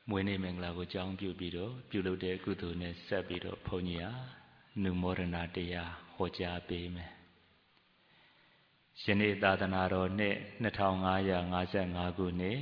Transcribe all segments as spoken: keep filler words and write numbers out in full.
မွေးနေ့မင်္ဂလာကိုကြောင်းပြုပြီးတော့ပြုလုပ်တဲ့ကုသိုလ်နဲ့ဆက်ပြီးတော့ဘုန်းကြီးဟာနုမောဒနာတရားဟောကြားပေးမယ်။ယနေ့သာသနာတော်နှစ်နှစ်ထောင်ငါးရာငါးဆယ်ငါးခုနှစ်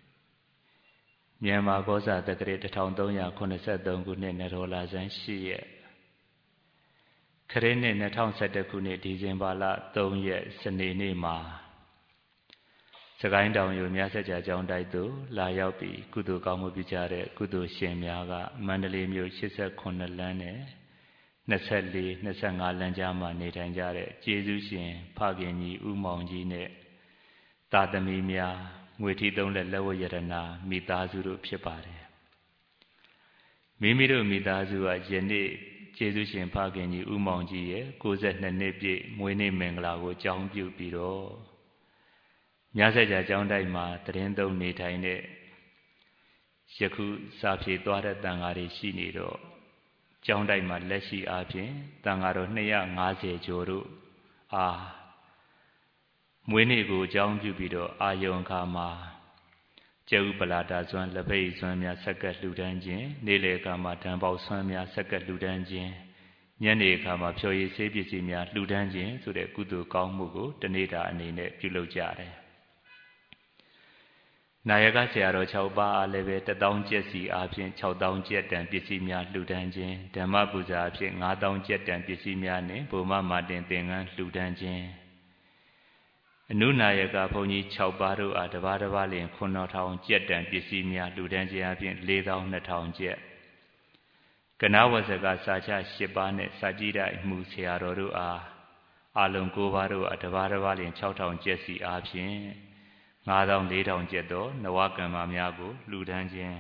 မြန်မာကောဇာတက္ကရာတစ်ထောင်သုံးရာခုနှစ်ဆယ်သုံးခုနှစ်နရောလာဇန်ရှိရက်ခရစ်နှစ်နှစ်ထောင်ဆယ်တစ်ခုနှစ်ဒီဇင်ဘာလသုံးရက်စနေနေ့မှာစကိုင်းတောင်ယူမြတ်ဆက်ကြာကျောင်းတိုက်သို့လာရောက်ပြီးကုသိုလ်ကောင်းမှုပြုကြတဲ့ကုသိုလ်ရှင်များကမန္တလေးမြို့ရှစ်ဆယ့်ခုနှစ်လမ်းနဲ့နှစ်ဆယ့်လေး နှစ်ဆယ့်ငါးလမ်းကြားမှာနေထိုင်ကြတဲ့ကျေးဇူးရှင်ဖခင်ကြီးဦးမောင်ကြီးနဲ့တာသမီများငွေထီသုံးလက်လက်ဝတ်ရတနာမိသားစုတို့ဖြစ်ပါတယ်မိမိတို့မိသားစုကယနေ့ကျေးဇူးရှင်ဖခင်ကြီးဦးမောင်ကြီးရဲ့ကိုးဆယ်နှစ်နှစ်ပြည့်မွေးနေ့မင်္ဂလာကိုကြောင်းပြုပြီးတော့မြတ်ဆက်ကြာကျောင်းတိုက်မှာတရင်သုံးနေထိုင်တဲ့ယခုစာဖြေသွားတဲ့တန်ဃာတွေရှိနေတော့ကျောင်းတိုက်မှာလက်ရှိအားဖြင့်တန်ဃာတော်နှစ်ရာငါးဆယ်ကျော်တို့အားမွေးနေ့ကိုကြောင်းပြုပြီးတော့အာယုံခါမှာကျဲဥပလာတာစွမ်းလက်ပိတ်စွမ်းများဆက်ကလှူဒန်းခြင်းနေ့လေခါမှာဓာန်ပေါစွမ်းများဆက်ကလှူဒန်းခြင်းညနေခါမှာဖြော်ရည်ဆေးပစ္စည်းများလှူဒန်းခြင်းဆိုတဲ့ကုသိုလ်ကောင်းမှုကိုတနေ့တာအနေနဲ့ပြုလုပ်ကြတယ်နာယကဆရာတော်၆ပါးအားလည်းပဲတသောင်းကျပ်စီအားဖြင့်၆သောင်းကျပ်တန်ပစ္စည်းများလှူဒန်းခြင်းဓမ္မပူဇာအဖြစ်၅သောင်းကျပ်တန်ပစ္စည်းများနှင့်ဘုမမာတင်သင်္ကန်းလှူဒန်းခြင်းအနုနာယကဘုန်းကြီး၆ပါးတို့အားတပါးတပါးလျင်ခုနှစ်ထောင်ကျပ်တန်ပစ္စည်းများလှူဒန်းခြင်းအပြင်လေးသောင်းနှစ်ထောင်ကျပ်ကနဝဇ္ဇကစာချ၈ပါးနဲ့စာကြည့်တိုက်မှုဆရာတော်တို့အားအလုံး၉ပါးတို့အားတပါးတပါးလျင်၆ထောင်ကျပ်စီအားဖြင့်ငါးသောင်းလေးထောင်ကျပ်သောနဝကမ္မများကိုလှူဒန်းခြင်း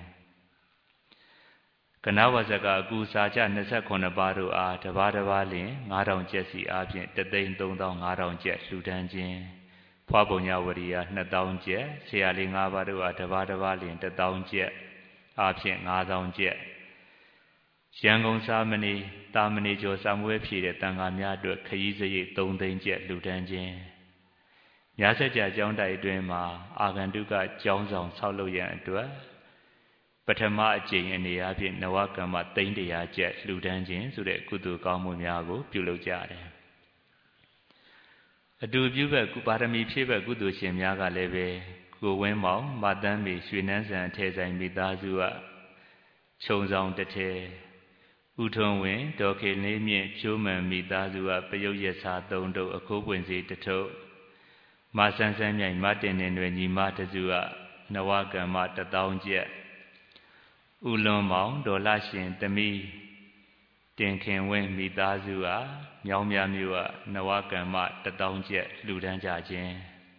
ကနဝဇ္ဇကအကူစာချ၂၉ပါးတို့အားတပါးတပါးလျင်ငါးထောင်ကျပ်စီအားဖြင့်တသိန်းသုံးသောင်းငါးထောင်ကျပ်လှူဒန်းခြင်းဖွားပုံညဝရိယနှစ်သောင်းကျပ်ဆရာလေး၅ပါးတို့အားတပါးတပါးလျင်တစ်သောင်းကျပ်အားဖြင့်ငါးသောင်းကျပ်ရန်ကုန်စာမဏေတာမဏေကျော်စာမွေးဖြည့်တဲ့တန်ဃာများအတွက်ခရီးစရိတ်သုံးသိန်းကျပ်လှူဒန်းခြင်းမြတ်ဆက်ကြာကျောင်းတိုက်အတွင်းမှာအာဂန္တုကကျောင်းဆောင်ဆောက်လုပ်ရန်အတွက်ပထမအကြိမ်အနေအချင်းနဝကမ္မသိန်းတရာကျပ်လှူဒန်းခြင်းဆိုတဲ့ကုသိုလ်ကောင်းမှုများကိုပြုလုပ်ကြတယ်အတူပြုဘက်ပါရမီဖြည့်ဘက်ကုသိုလ်ရှင်များကလည်းပဲကိုဝင်းမောင်မတန်းမေရွှေနန်းဆန်အထည်ဆိုင်မိသားစုကခြုံဆောင်တစ်ထည်ဥထုံးဝင်ဒေါ်ခေလေးမြင့်ဖြိုးမှန်မိသားစုကပယုတ်ရစာသုံးတုပ်အခိုးပွင့်စီတစ်ထုပ်မဆန်းဆန်းမြိုင်မတင်နေတွေညီမတစုကနဝကမ္မတသောင်းကျပ်ဥလွန်မောင်ဒေါ်လာရှင်သမီးတင်ခင်ဝင်းမိသားစုကမြောင်းမြမျိုးကနဝကမ္မတသောင်းကျပ်လှူဒန်းကြခြင်း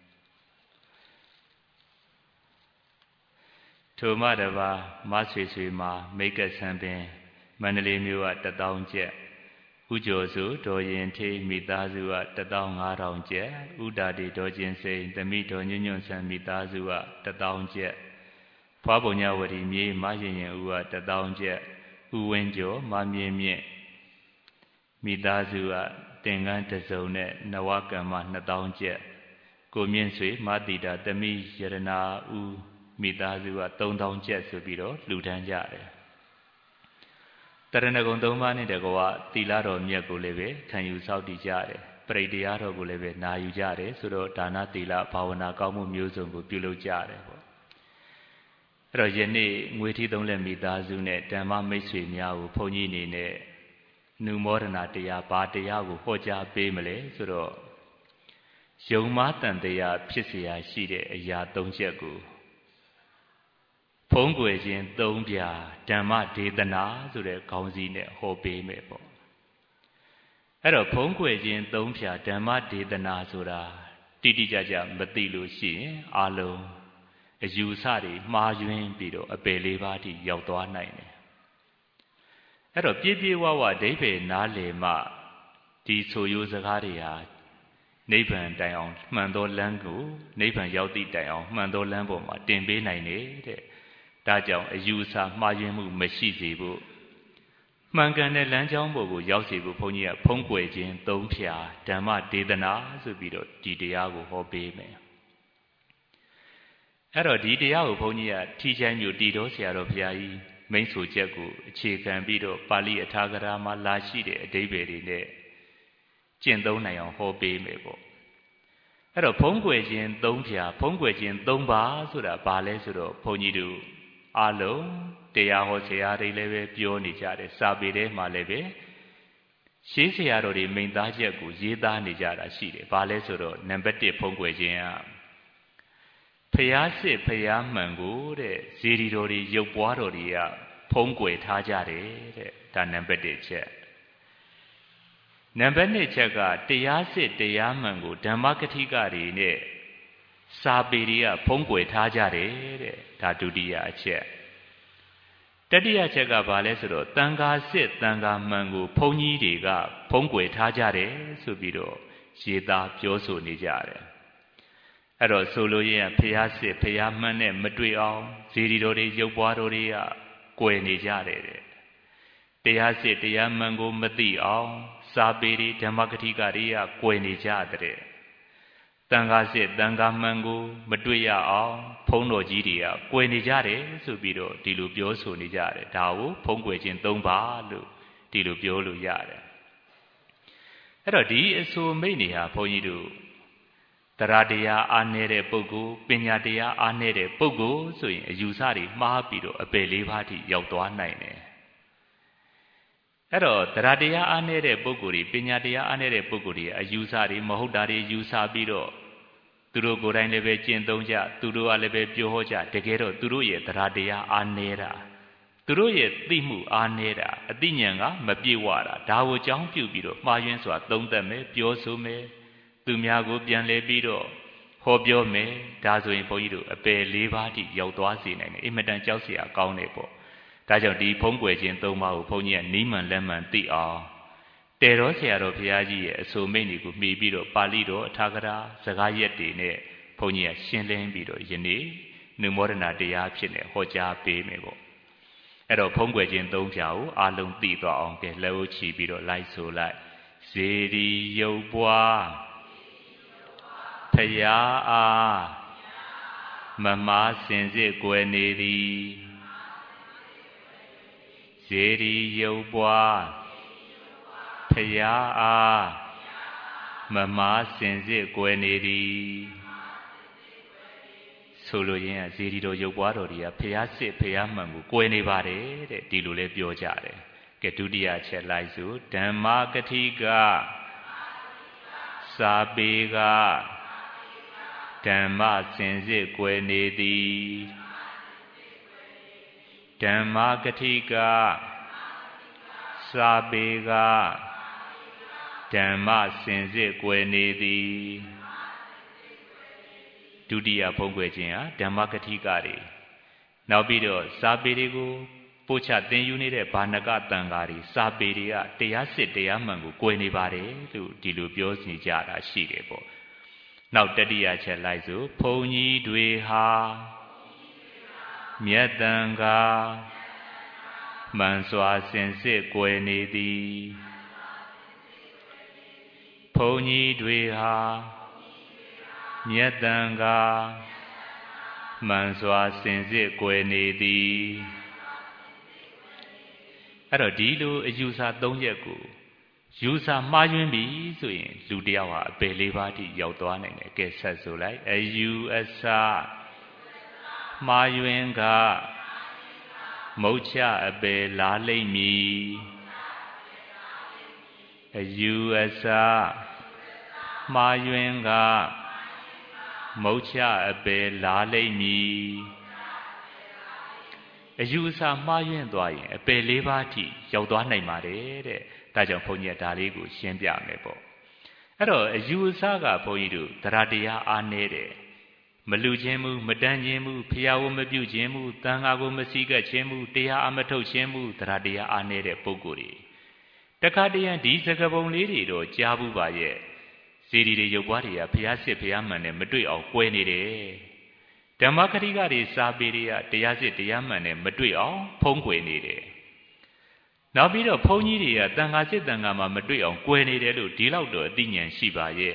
ထိုမှတပါမဆွေဆွေမှာမိတ်ကဆန်းပင်မန္တလေးမျိုးကတသောင်းကျပ်ဥကျော်စုဒေါ်ရင်ထေးမိသားစုကတသောင်းငါးထောင်ကျပ်ဥဒါတိဒေါ်ကျင်စိန်သမီးဒေါ်ညွန့်ညွန့်ဆန်မိသားစုကတသောင်းကျပ်ဖွားပုံညဝတီမြေမရင်ရင်ဦးကတသောင်းကျပ်ဥဝင်းကျော်မမြင့်မြင့်မိသားစုကတင်ကန်းတစုံနဲ့နဝကမ္မနှစ်သောင်းကျပ်ကိုမြင့်ဆွေမတိတာသမီးရတနာဦးမိသားစုကသုံးသောင်းကျပ်ဆိုပြီးတော့လှူဒန်းကြတယ်တရဏဂုံသုံးပါးနဲ့တကွာသီလတော်မြတ်ကိုလည်းပဲခံယူစောင့်တည်ကြတယ်ပရိတရားတော်ကိုလည်းပဲနာယူကြတယ်ဆိုတော့ဒါနသီလဘာဝနာကောင်းမှုမျိုးစုံကိုပြုလုပ်ကြတယ်ပေါ့အဲ့တော့ယနေ့ငွေထီးသုံးလက်မိသားစုနဲ့ဓမ္မမိတ်ဆွေများကိုဘုန်းကြီးအနေနဲ့နုမောဒနာတရားဘာတရားကိုဟောကြားပေးမလဲဆိုတော့ယုံမာတန်တရားဖြစ်เสียရှိတဲ့အရာသုံးချက်ကိုဖုံးကွယ်ခြင်းသုံးပြဓမ္မဒေသနာဆိုတဲ့ခေါင်းစည်းနဲ့ဟောပေးမယ်ပေါ့အဲ့တော့ဖုံးကွယ်ခြင်းသုံးပြဓမ္မဒေသနာဆိုတာတိတိကျကျမသိလို့ရှိရင်အလုံးအယူဆတွေမှားယွင်းပြီးတော့အပယ်လေးပါးထိရောက်သွားနိုင်တယ်အဲ့တော့ပြည့်ပြည့်ဝဝအဓိပ္ပာယ်နားလည်မှဒီဆိုရိုးစကားတွေဟာနိဗ္ဗာန်တိုင်အောင်မှန်သောလမ်းကိုနိဗ္ဗာန်ရောက်သည့်တိုင်အောင်မှန်သောလမ်းပေါ်မှာတင်ပေးနိုင်တယ်တဲ့ဒါကြောင့်အယူအဆမှားယွင်းမှုမရှိစေဖို့မှန်ကန်တဲ့လမ်းကြောင်းပေါ်ကိုရောက်စေဖို့ဘုန်းကြီးကဖုံးကွယ်ခြင်းသုံးဖြာဓမ္မဒေသနာဆိုပြီးတော့ဒီတရားကိုဟောပေးမယ်အဲ့တော့ဒီတရားကိုဘုန်းကြီးကထီချိုင်းမြို့တည်တော်ဆရာတော်ဘုရားကြီးမိန့်ဆိုချက်ကိုအခြေခံပြီးတော့ပါဠိအထာဂရမှာလာရှိတဲ့အဓိပ္ပာယ်တွေနဲ့ကျင့်သုံးနိုင်အောင်ဟောပေးမယ်ပေါ့အဲ့တော့ဖုံးကွယ်ခြင်းသုံးဖြာဖုံးကွယ်ခြင်းသုံးပါဆိုတာဘာလဲဆိုတော့ဘုန်းကြီးတို့အလုံးတရားဟောဆရာတွေလည်းပဲပြောနေကြတယ်စာပေထဲမှာလည်းပဲရှေးဆရာတော်တွေမိန့်သားချက်ကိုရေးသားနေကြတာရှိတယ်ဘာလဲဆိုတော့နံပါတ်တစ်ဖုံးကွယ်ခြင်းကဖျားစစ်ဖျားမှန်ကိုတဲ့ဇေဒီတော်တွေရုပ်ပွားတော်တွေကဖုံးကွယ်ထားကြတယ်တဲ့ဒါနံပါတ်တစ်ချက်နံပါတ်နှစ်ချက်ကတရားစစ်တရားမှန်ကိုဓမ္မကတိကတွေနဲ့စာပေတွေကဖုံးကွယ်ထားကြတယ်တဲ့ဒါဒုတိယအချက်တတိယချက်ကဘာလဲဆိုတော့တန်ခါစစ်တန်ခါမှန်ကိုဘုန်းကြီးတွေကဖုံးကွယ်ထားကြတယ်ဆိုပြီးတော့ရေးသားပြောဆိုနေကြတယ်အဲ့တော့ဆိုလိုရင်းဖျားစစ်ဖျားမှန်နဲ့မတွေ့အောင်ဇေဒီတော်တွေရုပ်ပွားတော်တွေကကွယ်နေကြတယ်တဲ့တရားစစ်တရားမှန်ကိုမသိအောင်စာပေတွေဓမ္မကတိကတွေကကွယ်နေကြတဲ့တန်ခါစစ်တန်ခါမှန်ကိုမတွေ့ရအောင်ဘုန်းတော်ကြီးတွေကကွယ်နေကြတယ်ဆိုပြီးတော့ဒီလိုပြောဆိုနေကြတယ်ဒါကိုဖုံးကွယ်ခြင်းသုံးပါလို့ဒီလိုပြောလို့ရတယ်အဲ့တော့ဒီအဆိုမိတ်နေဟာဘုန်းကြီးတို့တရားတရားအားနည်းတဲ့ပုဂ္ဂိုလ်ပညာတရားအားနည်းတဲ့ပုဂ္ဂိုလ်ဆိုရင်အယူဆတွေမှားပြီးတော့အပယ်လေးပါးထိရောက်သွားနိုင်တယ်အဲ့တော့တရားတရားအားနည်းတဲ့ပုဂ္ဂိုလ်တွေပညာတရားအားနည်းတဲ့ပုဂ္ဂိုလ်တွေအယူဆတွေမဟုတ်တာတွေယူဆပြီးတော့သူတို့ကိုယ်တိုင်လည်းပဲကျင့်သုံးကြသူတို့ကလည်းပဲပြောဟောကြတကယ်တော့သူတို့ရဲ့တရားတရားအားနည်းတာသူတို့ရဲ့သိမှုအားနည်းတာအသိဉာဏ်ကမပြည့်ဝတာဒါကိုကြောင်းပြုပြီးတော့မှားယွင်းစွာသုံးသပ်မယ်ပြောဆိုမယ်သူများကိုပြန်လဲပြီးတော့ဟောပြောမယ်ဒါဆိုရင်ဘုန်းကြီးတို့အပယ်လေးပါးထိရောက်သွားစေနိုင်တယ်အင်မတန်ကြောက်စရာကောင်းတယ်ပေါ့ဒါကြောင့်ဒီဖုံးကွယ်ခြင်းသုံးပါးကိုဘုန်းကြီးကနီးမှန်လက်မှန်သိအောင်တေတော်ဆရာတော်ဘုရားကြီးရဲ့အဆိုမိန့်တွေကိုမှီပြီးတော့ပါဠိတော်အထာဂရစကားရက်တွေနဲ့ဘုန်းကြီးကရှင်းလင်းပြီးတော့ယနေ့နုမောဒနာတရားဖြစ်နေဟောကြားပေးမယ်ပေါ့အဲ့တော့ဖုံးကွယ်ခြင်းသုံးဖြာကိုအာလုံးသိသွားအောင်ကဲလက်ဦးချီပြီးတော့လိုက်ဆိုလိုက်ဇေဒီရုပ်ပွားဖယားအားမမားစင်စစ်ကွယ်နေသည်ဇေဒီရုပ်ပွားဖယားအားမမားစင်စစ်ကွယ်နေသည်ဆိုလိုရင်းကဇေဒီတော်ရုပ်ပွားတော်တွေကဖယားစစ်ဖယားမှန်ကိုကွယ်နေပါတယ်တဲ့ဒီလိုလဲပြောကြတယ်ကဲဒုတိယချက်လိုက်စုဓမ္မကတိကစာပေကဓမ္မစင်စစ်ကွယ်နေသည်ဓမ္မကတိကစာပေကဓမ္မစင်စစ်ကွယ်နေသည်ဒုတိယဖုံးကွယ်ခြင်းဟာဓမ္မကတိကတွေနောက်ပြီးတော့စာပေတွေကိုပို့ချသင်ယူနေတဲ့ဘာနကတန်ဃာတွေစာပေတွေကတရားစစ်တရားမှန်ကိုကွယ်နေပါတယ်လို့ဒီလိုပြောနေကြတာရှိတယ်ပေါ့နောက်တတိယချက်လိုက်စို့ဘုန်းကြီးတွေဟာမြတ်တန်ဃာမှန်စွာစင်စစ်ကွယ်နေသည်ဘုန်းကြီးတွေဟာမြတ်တန်ဃာမှန်စွာစင်စစ်ကွယ်နေသည်အဲ့တော့ဒီလိုအယူဆသုံးချက်ကိုယူဆမှားယွင်းပြီဆိုရင်လူတယောက်ဟာအပယ်လေးပါးထိရောက်သွားနိုင်တယ်ကဲဆက်ဆိုလိုက်အယူအဆမှားယွင်းကမုတ်ချအပယ်လာလိမ့်မည်အယူအဆမှားယွင်းကမုတ်ချအပယ်လာလိမ့်မည်အယူအဆမှားယွင်းသွားရင်အပယ်လေးပါးထိရောက်သွားနိုင်ပါတယ်တဲ့ဒါကြောင့်ဘုန်းကြီးကဒါလေးကိုရှင်းပြမယ်ပေါ့အဲ့တော့အယူအဆကဘုန်းကြီးတို့တရားတရားအားနည်းတယ်မလူခြင်းမှုမတန်ခြင်းမှုဖျားဝမပြုခြင်းမှုတန်ခါကိုမစည်းကပ်ခြင်းမှုတရားအမထုတ်ခြင်းမှုတရားတရားအားနည်းတဲ့ပုဂ္ဂိုလ်တွေတခါတရံဒီစကားပုံလေးတွေတော့ကြားဘူးပါရဲ့ဇေဒီတွေရုပ်ပွားတွေကဖျားစစ်ဖျားမှန်နဲ့မတွေ့အောင်ကွဲနေတယ်ဓမ္မကတိကတွေစာပေတွေကတရားစစ်တရားမှန်နဲ့မတွေ့အောင်ဖုံးကွယ်နေတယ်နောက်ပြီးတော့ဘုန်းကြီးတွေကတန်ခါစစ်တန်ခါမှာမတွေ့အောင်ကွယ်နေတယ်လို့ဒီလောက်တော့အသိဉာဏ်ရှိပါရဲ့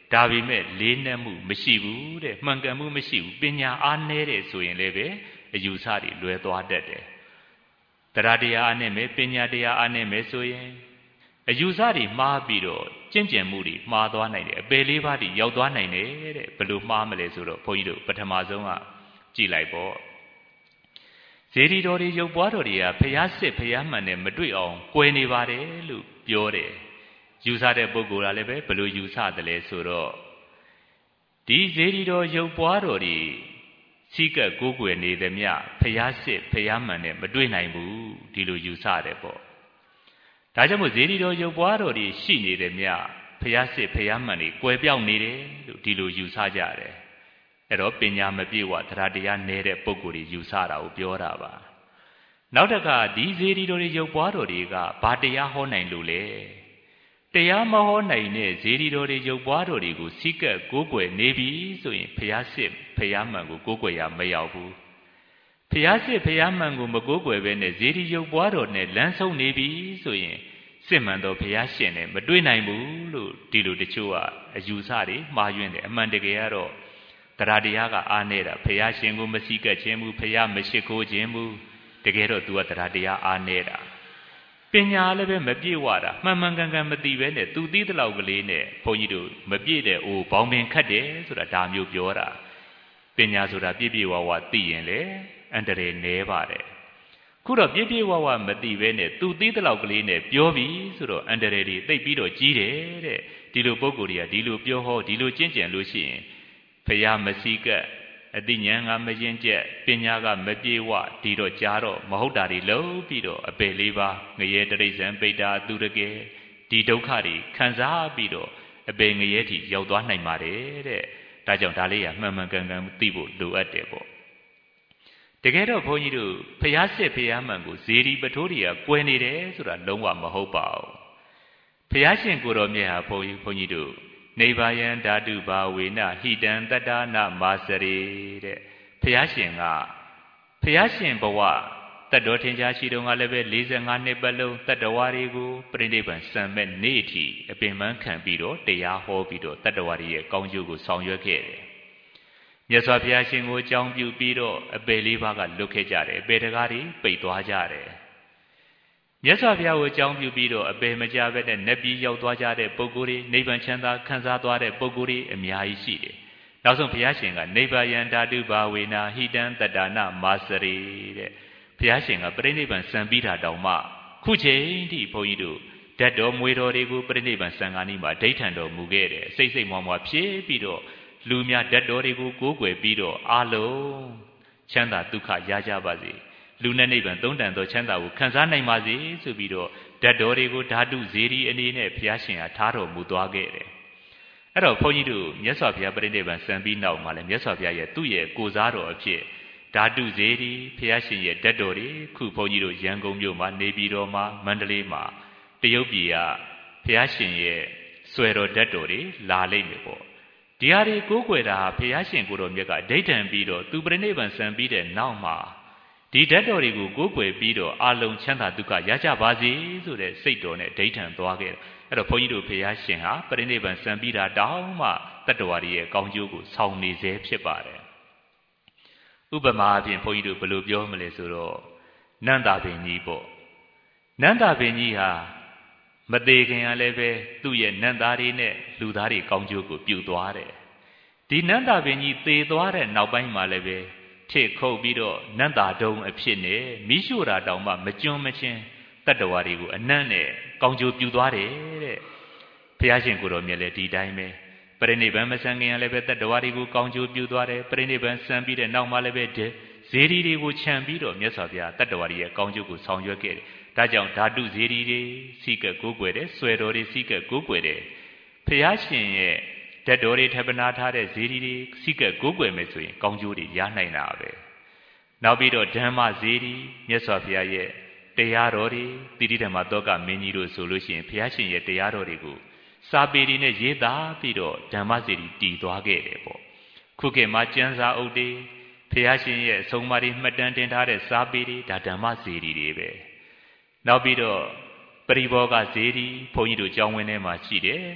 ဒါပေမဲ့လေးနက်မှုမရှိဘူးတဲ့မှန်ကန်မှုမရှိဘူးပညာအားနည်းတယ်ဆိုရင်လည်းပဲအယူဆတွေလွဲသွားတတ်တယ်တရားတရားအားနည်းမယ်ပညာတရားအားနည်းမယ်ဆိုရင်အယူဆတွေမှားပြီးတော့ကျင့်ကြံမှုတွေမှားသွားနိုင်တယ်အပယ်လေးပါးတွေရောက်သွားနိုင်တယ်တဲ့ဘယ်လိုမှားမလဲဆိုတော့ဘုန်းကြီးတို့ပထမဆုံးကကြည်လိုက်ပေါ့ဇေဒီတော်တွေရုပ်ပွားတော်တွေကဖျားစစ်ဖျားမှန်နဲ့မတွေ့အောင်ကွယ်နေပါတယ်လို့ပြောတယ်ယူဆတဲ့ပုဂ္ဂိုလ်ကလည်းပဲဘယ်လိုယူဆတယ်လဲဆိုတော့ဒီဇေဒီတော်ရုပ်ပွားတော်တွေစီကပ်ကိုးကွယ်နေသည်မြဖျားစစ်ဖျားမှန်နဲ့မတွေ့နိုင်ဘူးဒီလိုယူဆတယ်ပေါ့ဒါကြောင့်မို့ဇေဒီတော်ရုပ်ပွားတော်တွေရှိနေတယ်မြဖျားစစ်ဖျားမှန်တွေကွယ်ပြောင်းနေတယ်လို့ဒီလိုယူဆကြတယ်အဲ့တော့ပညာမပြည့်ဝတရားတရားနည်းတဲ့ပုဂ္ဂိုလ်တွေယူဆတာကိုပြောတာပါနောက်တစ်ခါဒီဇေဒီတော်တွေရုပ်ပွားတော်တွေကဘာတရားဟောနိုင်လို့လဲတရားမဟောနိုင်တဲ့ဇေဒီတော်တွေရုပ်ပွားတော်တွေကိုစီကပ်ကိုးကွယ်နေပြီဆိုရင်ဖျားစစ်ဖျားမှန်ကိုကိုးကွယ်ရမရောက်ဘူးဖျားစစ်ဖျားမှန်ကိုမကိုးကွယ်ဘဲနဲ့ဇေဒီရုပ်ပွားတော်နဲ့လမ်းဆုံးနေပြီဆိုရင်စစ်မှန်တော်ဖျားရှင်နဲ့မတွေ့နိုင်ဘူးလို့ဒီလိုတချို့ကအယူဆတွေမှားယွင်းတယ်အမှန်တကယ်ကတော့တရားတရားကအားနေတာဖျားရှင်ကိုမစီကပ်ခြင်းမူဖျားမရှိခိုးခြင်းမူတကယ်တော့ तू ကတရားတရားအားနေတာပညာလည်းပဲမပြည့်ဝတာမှန်မှန်ကန်ကန်မသိပဲနဲ့ तू သိတဲ့လောက်ကလေးနဲ့ဘုန်းကြီးတို့မပြည့်တဲ့အိုးဘောင်းပင်ခတ်တယ်ဆိုတာဒါမျိုးပြောတာပညာဆိုတာပြည့်ပြည့်ဝဝသိရင်လေအန္တရာယ်နည်းပါတယ်ခုတော့ပြည့်ပြည့်ဝဝမသိပဲနဲ့ तू သိတဲ့လောက်ကလေးနဲ့ပြောပြီးဆိုတော့အန္တရာယ်တွေသိပ်ပြီးတော့ကြီးတယ်တဲ့ဒီလိုပုဂ္ဂိုလ်တွေကဒီလိုပြောဟောဒီလိုကျင့်ကြံလို့ရှိရင်ဖျားမစီကပ်အသိဉာဏ်ကမရင်ကျက်ပညာကမပြေဝဒီတော့ကြားတော့မဟုတ်တာတွေလုံးပြီးတော့အပေလေးပါငရဲတရိစ္ဆန်ပိတ္တာသူတကယ်ဒီဒုက္ခတွေခံစားပြီးတော့အပေငရဲထိရောက်သွားနိုင်ပါတယ်တဲ့ဒါကြောင့်ဒါလေးကမှန်မှန်ကန်ကန်သိဖို့လိုအပ်တယ်ပေါ့တကယ်တော့ဘုန်းကြီးတို့ဖျားစစ်ဖျားမှန်ကိုဇေဒီပထိုးတွေကကွယ်နေတယ်ဆိုတာလုံးဝမဟုတ်ပါဘူးဖျားရှင်ကိုတော်မြတ်ဟာဘုန်းကြီးဘုန်းကြီးတို့နေဗယံဓာတုဘာဝေနဟိတံတတ္တနာမာစရေတဲ့ဘုရားရှင်ကဘုရားရှင်ဘဝတတ္တော်ထင်ရှားရှိတုန်းကလည်းပဲ၄၅နှစ်ပတ်လုံးတတ္တဝါတွေကိုပြိဋိဘံစံမဲ့နေ့အထိအပင်ပန်းခံပြီးတော့တရားဟောပြီးတော့တတ္တဝါတွေရဲ့ကောင်းကျိုးကိုဆောင်ရွက်ခဲ့တယ်မြတ်စွာဘုရားရှင်ကိုအကြောင်းပြုပြီးတော့အပေလေးပါးကလွတ်ခဲ့ကြတယ်အပေတကားတွေပိတ်သွားကြတယ်မြတ်စွာဘုရားကိုအကြောင်းပြုပြီးတော့အပေမကြဘဲနဲ့နတ်ပြည်ရောက်သွားကြတဲ့ပုဂ္ဂိုလ်တွေနိဗ္ဗာန်ချမ်းသာခံစားသွားတဲ့ပုဂ္ဂိုလ်တွေအများကြီးရှိတယ်။နောက်ဆုံးဘုရားရှင်ကနိဗ္ဗာယံဓာတုဘာဝေနာဟိတံတတ္တနာမာစရေတဲ့ဘုရားရှင်ကပြိဋိဘံစံပြီးတာတောင်မှခုချိန်ထိဘုန်းကြီးတို့ဓာတ်တော်မွေတော်တွေကိုပြိဋိဘံစံဃာနီးမှာဒိဋ္ဌံတော်မူခဲ့တယ်။စိတ်စိတ်မွားမွားဖြစ်ပြီးတော့လူများဓာတ်တော်တွေကိုကိုးကွယ်ပြီးတော့အာလုံးချမ်းသာဒုက္ခရကြပါစေ။လူနဲ့နိဗ္ဗာန်သုံးတန်သောချမ်းသာကိုခံစားနိုင်ပါစေဆိုပြီးတော့ဓာတ်တော်တွေကိုဓာတုဇေဒီအနေနဲ့ဘုရားရှင်ကထားတော်မူသွားခဲ့တယ်။အဲ့တော့ဘုန်းကြီးတို့မြတ်စွာဘုရားပြိဋိဘံစံပြီးနောက်မှာလည်းမြတ်စွာဘုရားရဲ့သူ့ရဲ့ကိုစားတော်အဖြစ်ဓာတုဇေဒီဘုရားရှင်ရဲ့ဓာတ်တော်တွေခုဘုန်းကြီးတို့ရန်ကုန်မြို့မှာနေပြည်တော်မှာမန္တလေးမှာတရုတ်ပြည်ကဘုရားရှင်ရဲ့ဆွေတော်ဓာတ်တော်တွေလာလိမ့်မယ်ပေါ့။ဒီဟာတွေကိုးကွယ်တာဘုရားရှင်ကိုယ်တော်မြတ်ကဒိဋ္ဌံပြီးတော့သူပြိဋိဘံစံပြီးတဲ့နောက်မှာဒီဓာတ်တော်တွေကိုကိုးကွယ်ပြီးတော့အာလုံချမ်းသာဒုက္ခရကြပါစေဆိုတဲ့စိတ်တော်နဲ့ဒိဋ္ဌံသွားခဲ့တယ်။အဲ့တော့ဘုန်းကြီးတို့ဘုရားရှင်ဟာပရိနိဗ္ဗာန်စံပြီးတာတောင်းမှတတ္တဝါတွေရဲ့ကောင်းကျိုးကိုဆောင်နေစေဖြစ်ပါတယ်။ဥပမာအပြင်ဘုန်းကြီးတို့ဘယ်လိုပြောမလဲဆိုတော့နန္တာပင်ကြီးပေါ့။နန္တာပင်ကြီးဟာမသေးခင်ကလည်းပဲသူ့ရဲ့နန္တာတွေနဲ့လူသားတွေကောင်းကျိုးကိုပြုသွားတယ်။ဒီနန္တာပင်ကြီးသေသွားတဲ့နောက်ပိုင်းမှာလည်းပဲထိခုတ်ပြီးတော့နန္တာတုံးအဖြစ်နဲ့မိရှုတာတောင်မှမကျွန်းမချင်းတတ္တဝါတွေကိုအနံ့နဲ့ကောင်းကျိုးပြုသွားတယ်တဲ့ဘုရားရှင်ကိုယ်တော်မြတ်လည်းဒီတိုင်းပဲပရိနိဗ္ဗာန်မဆံခင်လည်းပဲတတ္တဝါတွေကိုကောင်းကျိုးပြုသွားတယ်ပရိနိဗ္ဗာန်ဆံပြီးတဲ့နောက်မှလည်းပဲဇေဒီတွေကိုခြံပြီးတော့မြတ်စွာဘုရားတတ္တဝါတွေရဲ့ကောင်းကျိုးကိုဆောင်ရွက်ခဲ့တယ်ဒါကြောင့်ဓာတုဇေဒီတွေစိကကိုးကွယ်တယ်ဆွေတော်တွေစိကကိုးကွယ်တယ်ဘုရားရှင်ရဲ့ဓာတ်တော်တွေထပ်ပနာထားတဲ့ဇေဒီတွေစိကကိုးကွယ်မယ်ဆိုရင်ကောင်းကျိုးတွေရနိုင်တာပဲနောက်ပြီးတော့ဓမ္မဇေဒီမြတ်စွာဘုရားရဲ့တရားတော်တွေတိတိဓမ္မသောကမင်းကြီးတို့ဆိုလို့ရှိရင်ဘုရားရှင်ရဲ့တရားတော်တွေကိုစာပေတွေနဲ့ရေးသားပြီးတော့ဓမ္မဇေဒီတည်သွားခဲ့တယ်ပေါ့ခုခေတ်မှာကျမ်းစာအုပ်တွေဘုရားရှင်ရဲ့အဆုံးအမတွေမှတ်တမ်းတင်ထားတဲ့စာပေတွေဒါဓမ္မဇေဒီတွေပဲနောက်ပြီးတော့ပရိဘောဂဇေဒီဘုန်းကြီးတို့ကျောင်းဝင်းထဲမှာရှိတယ်ပ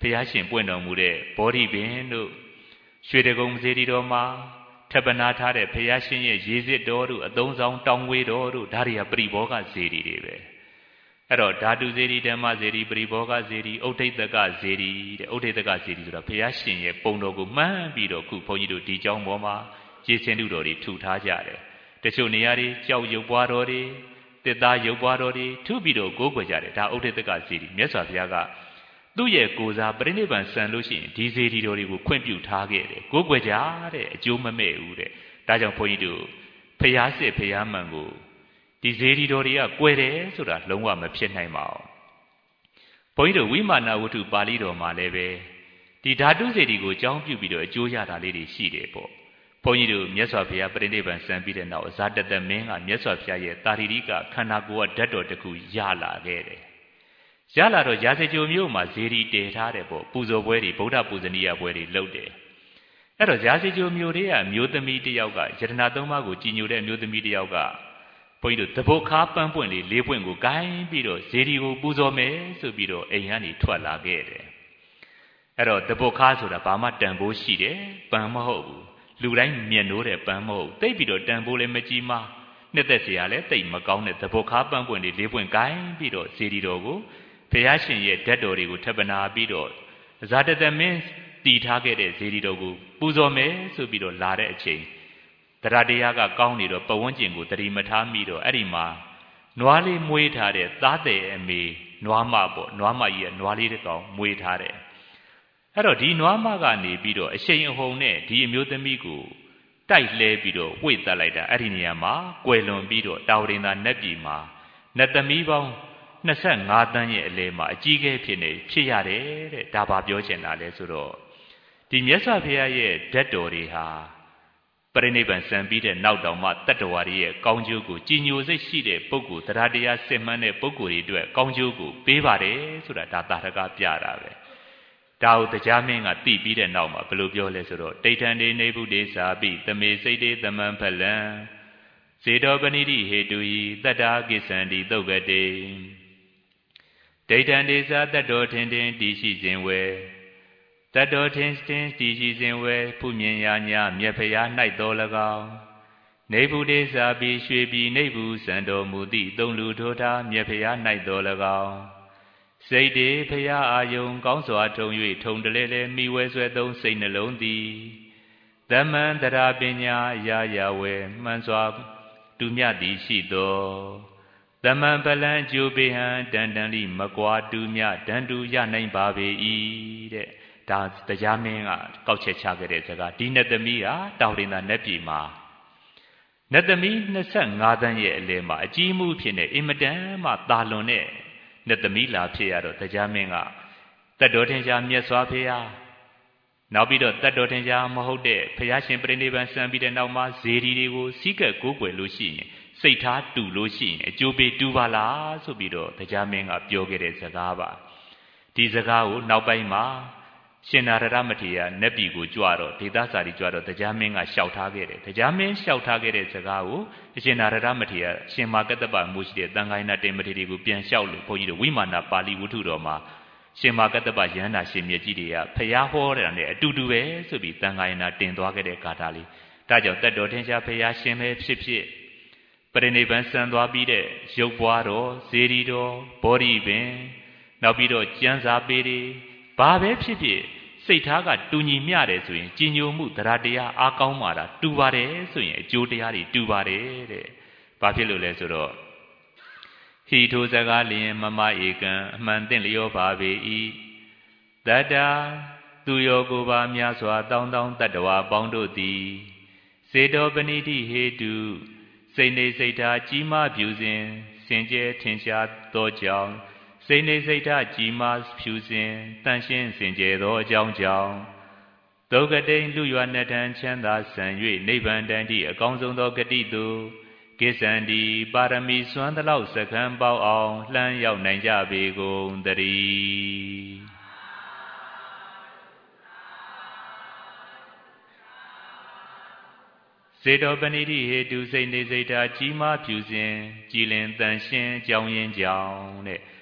ဖျားရှင်ပွင့်တော်မူတဲ့ဘောဓိပင်တို့ရွှေတကုံစေတီတော်မှာထပ်ပနာထားတဲ့ဖျားရှင်ရဲ့ရေစစ်တော်တို့အသုံးဆောင်တောင်ဝေးတော်တို့ဒါတွေကပရိဘောဂစေတီတွေပဲအဲ့တော့ဓာတုစေတီဓမ္မစေတီပရိဘောဂစေတီဥဋ္ဌိတကစေတီတဲ့ဥဋ္ဌိတကစေတီဆိုတာဘုရားရှင်ရဲ့ပုံတော်ကိုမှန်းပြီးတော့ခုဘုန်းကြီးတို့ဒီကျောင်းပေါ်မှာရေစင်တုတော်တွေထူထားကြတယ်တချို့နေရာတွေကြောက်ရုပ်ပွားတော်တွေတစ်သားရုပ်ပွားတော်တွေထူပြီးတော့ကိုးကွယ်ကြတယ်ဒါဥဋ္ဌိတကစေတီမြတ်စွာဘုရားကသူ့ရဲ့ကိုယ်စားပြိဋိဘံဆန်လို့ရှိရင်ဒီစေတီတော်တွေကိုခွင့်ပြုထားခဲ့တယ်ကိုးကွယ်ကြတဲ့အကျိုးမမဲ့ဘူးတဲ့ဒါကြောင့်ဘုန်းကြီးတို့ဘုရားစစ်ဘုရားမှန်ကိုဒီစေတီတော်တွေကကွယ်တယ်ဆိုတာလုံးဝမဖြစ်နိုင်ပါဘူးဘုန်းကြီးတို့ဝိမာနဝတ္ထုပါဠိတော်မှာလည်းပဲဒီဓာတုစေတီကိုအကြောင်းပြုပြီးတော့အကျိုးရတာလေးတွေရှိတယ်ပေါ့ဘုန်းကြီးတို့မြတ်စွာဘုရားပြိဋိဘံဆန်ပြီးတဲ့နောက်ဇာတတမင်းကမြတ်စွာဘုရားရဲ့တာရိတိကခန္ဓာကိုယ်ကဓာတ်တော်တစ်ခုရလာခဲ့တယ်ရလာတော့ရာဇကြိုမျိုးမှာဇေဒီတည်ထားတယ်ပေါ့ပူဇော်ပွဲတွေဗုဒ္ဓပူဇနီယပွဲတွေလုပ်တယ်အဲ့တော့ရာဇကြိုမျိုးတွေကမျိုးသမီးတစ်ယောက်ကယတနာသုံးပါးကိုကြည်ညိုတဲ့မျိုးသမီးတစ်ယောက်ကဘုန်းကြီးတို့တပုတ်ခါပန်းပွင့်လေးလေးပွင့်ကိုဂိုင်းပြီးတော့ဇေဒီကိုပူဇော်မယ်ဆိုပြီးတော့အိမ်ကနေထွက်လာခဲ့တယ်အဲ့တော့တပုတ်ခါဆိုတာဘာမှတန်ဖိုးရှိတယ်ပန်းမဟုတ်ဘူးလူတိုင်းမြင်လို့တဲ့ပန်းမဟုတ်တိတ်ပြီးတော့တန်ဖိုးလည်းမကြီးမားနှစ်သက်เสียရလဲတိတ်မကောင်းတဲ့တပုတ်ခါပန်းပွင့်လေးလေးပွင့်ဂိုင်းပြီးတော့ဇေဒီတော်ကိုဘုရားရှင်ရဲ့ဓာတ်တော်တွေကိုထပ်ပနာပြီးတော့ဇာတတမင်းတည်ထားခဲ့တဲ့ဇေဒီတော်ကိုပူဇော်မယ်ဆိုပြီးတော့လာတဲ့အချိန်တရားတရားကကောင်းနေတော့ပဝန်းကျင်ကိုတတိမထားမိတော့အဲ့ဒီမှာနွားလေးမွေးထားတဲ့သားတဲ့အမေနွားမပေါ့နွားမကြီးကနွားလေးတစ်ကောင်မွေးထားတယ်အဲ့တော့ဒီနွားမကနေပြီးတော့အရှိန်အဟုန်နဲ့ဒီအမျိုးသမီးကိုတိုက်လှဲပြီးတော့ဝှေ့တက်လိုက်တာအဲ့ဒီနေရာမှာကွယ်လွန်ပြီးတော့တာဝရင်သာနတ်ပြည်မှာနတ်သမီးပေါင်းနှစ်ဆယ့်ငါးတန်းရဲ့အလဲမှာအကြီးအကဲဖြစ်နေဖြစ်ရတယ်တဲ့ဒါပါပြောချင်တာလဲဆိုတော့ဒီမြတ်စွာဘုရားရဲ့ဓာတ်တော်တွေဟာပရိနိဗ္ဗာန်စံပြီးတဲ့နောက်တောင်မှတတ္တဝါတွေရဲ့ကောင်းကျိုးကိုကြည်ညိုစိတ်ရှိတဲ့ပုဂ္ဂိုလ်တရားတရားစစ်မှန်တဲ့ပုဂ္ဂိုလ်တွေအတွက်ကောင်းကျိုးကိုပေးပါတယ်ဆိုတာဒါတာရကပြတာပဲဒါကိုတရားမင်းကသိပြီးတဲ့နောက်မှာဘယ်လိုပြောလဲဆိုတော့တိဋ္ဌံဒေနေဗုဒ္ဓေသာပိသမေစိတ်တေသမံဖလံဇေတောပဏိတိဟေတုယိတတ္တာကိစ္ဆန္တိသုတ်ကတေဒိဋ္ဌံဒေသာတတ္တောထင်ထင်တည်ရှိစဉ်ဝဲတတ္တောထင်ထင်တည်ရှိစဉ်ဝဲဖူးမြင်ရာညာမြတ်ဖရာ၌တော်၎င်းနေဗုဒေသာပိရွှေပြည်နေဗုစံတော်မူသည့်သုံးလူထိုထားမြတ်ဖရာ၌တော်၎င်းစိတ်တေဖရာအာယုံကောင်းစွာထုံ၍ထုံတလဲလဲမိဝဲဆွဲသုံးစိတ်နှလုံးသည်သမန္တရာပညာရာရာဝဲမှန်စွာတူမြတ်သည်ရှိသောသမံပလံကျိုးပေဟံတန်တန်လိမကွာတူမြတန်တူရနိုင်ပါပေ၏တဲ့ဒါတရားမင်းကကောက်ချက်ချခဲ့တဲ့စကားဒီနတ်သမီးဟာတောင်ရင်သာနတ်ပြည်မှာနတ်သမီးနှစ်ဆယ့်ငါးတန်းရဲ့အလယ်မှာအကြီးမှုဖြစ်နေအင်မတန်မှတာလွန်တဲ့နတ်သမီးလာဖြစ်ရတော့တရားမင်းကတတ်တော်ထင်ရှားမြတ်စွာဘုရားနောက်ပြီးတော့တတ်တော်ထင်ရှားမဟုတ်တဲ့ဘုရားရှင်ပြိဋိဘံစံပြီးတဲ့နောက်မှာဇေဒီတွေကိုစီးကပ်ကိုးကွယ်လို့ရှိရင်စိတ်ထားတူလို့ရှိရင်အကျိုးပေးတူပါလားဆိုပြီးတော့တရားမင်းကပြောခဲ့တဲ့စကားပါဒီစကားကိုနောက်ပိုင်းမှာရှင်နာရရမထေရနတ်ပြည်ကိုကြွတော့ဒေသစာရီကြွတော့တရားမင်းကလျှောက်ထားခဲ့တယ်တရားမင်းလျှောက်ထားခဲ့တဲ့စကားကိုရှင်နာရရမထေရရှင်မာကတ္တပမှုရှိတဲ့တန်ခိုင်းနာတေမထေရီကိုပြန်လျှောက်လို့ဘုန်းကြီးတို့ဝိမာနပါဠိဝတ္ထုတော်မှာရှင်မာကတ္တပယန္တာရှင်မြတ်ကြီးတွေကဖျားဟောတယ်နဲ့အတူတူပဲဆိုပြီးတန်ခိုင်းနာတင်သွားခဲ့တဲ့ဂါထာလေးဒါကြောင့်တတ်တော်ထင်ရှားဖျားရှင်ပဲဖြစ်ဖြစ်ပရိနိဗ္ဗာန်စံသွားပြီးတဲ့ရုပ်ပွားတော်ဇေဒီတော်ဘောဓိပင်နောက်ပြီးတော့ကျမ်းစာပေတွေဘာပဲဖြစ်ဖြစ်စိတ်ထားကတူညီမျှတယ်ဆိုရင်ကြည်ညိုမှုတရားတရားအားကောင်းမှတာတူပါတယ်ဆိုရင်အကျိုးတရားတွေတူပါတယ်တဲ့ဘာဖြစ်လို့လဲဆိုတော့ဟိထိုစကားလျင်မမဧကံအမှန်တင့်လျောပါပေ၏တတ္တာသူယောကိုပါများစွာတောင်းတောင်းတတ္တဝါပေါင်းတို့သည်စေတောပဏိတိဟေတုစိတ်နေစိတ်ထားကြီးမားဖြူစဉ်စင်ကြဲထင်ရှားသောကြောင့်စိတ်နေစိတ်ထားကြီးမားဖြူစဉ်တန်ရှင်းစင်ကြဲသောအကြောင်းကြောင့်ဒုက္ကတိန်လူရွာနှစ်ထံချမ်းသာဆံ၍နိဗ္ဗာန်တန်တိအကောင်းဆုံးသောဂတိသို့ကိစ္ဆန္တိပါရမီစွမ်းသလောက်စခန်းပေါအောင်လှမ်းရောက်နိုင်ကြပေကုန်တည်းစေတောပဏိတိဟေတုစိတ်နေစိတ်ထားကြီးမားဖြူစဉ်ကြည်လင်တန်ရှင်းကြောင်းရင်းကြောင့်တဲ့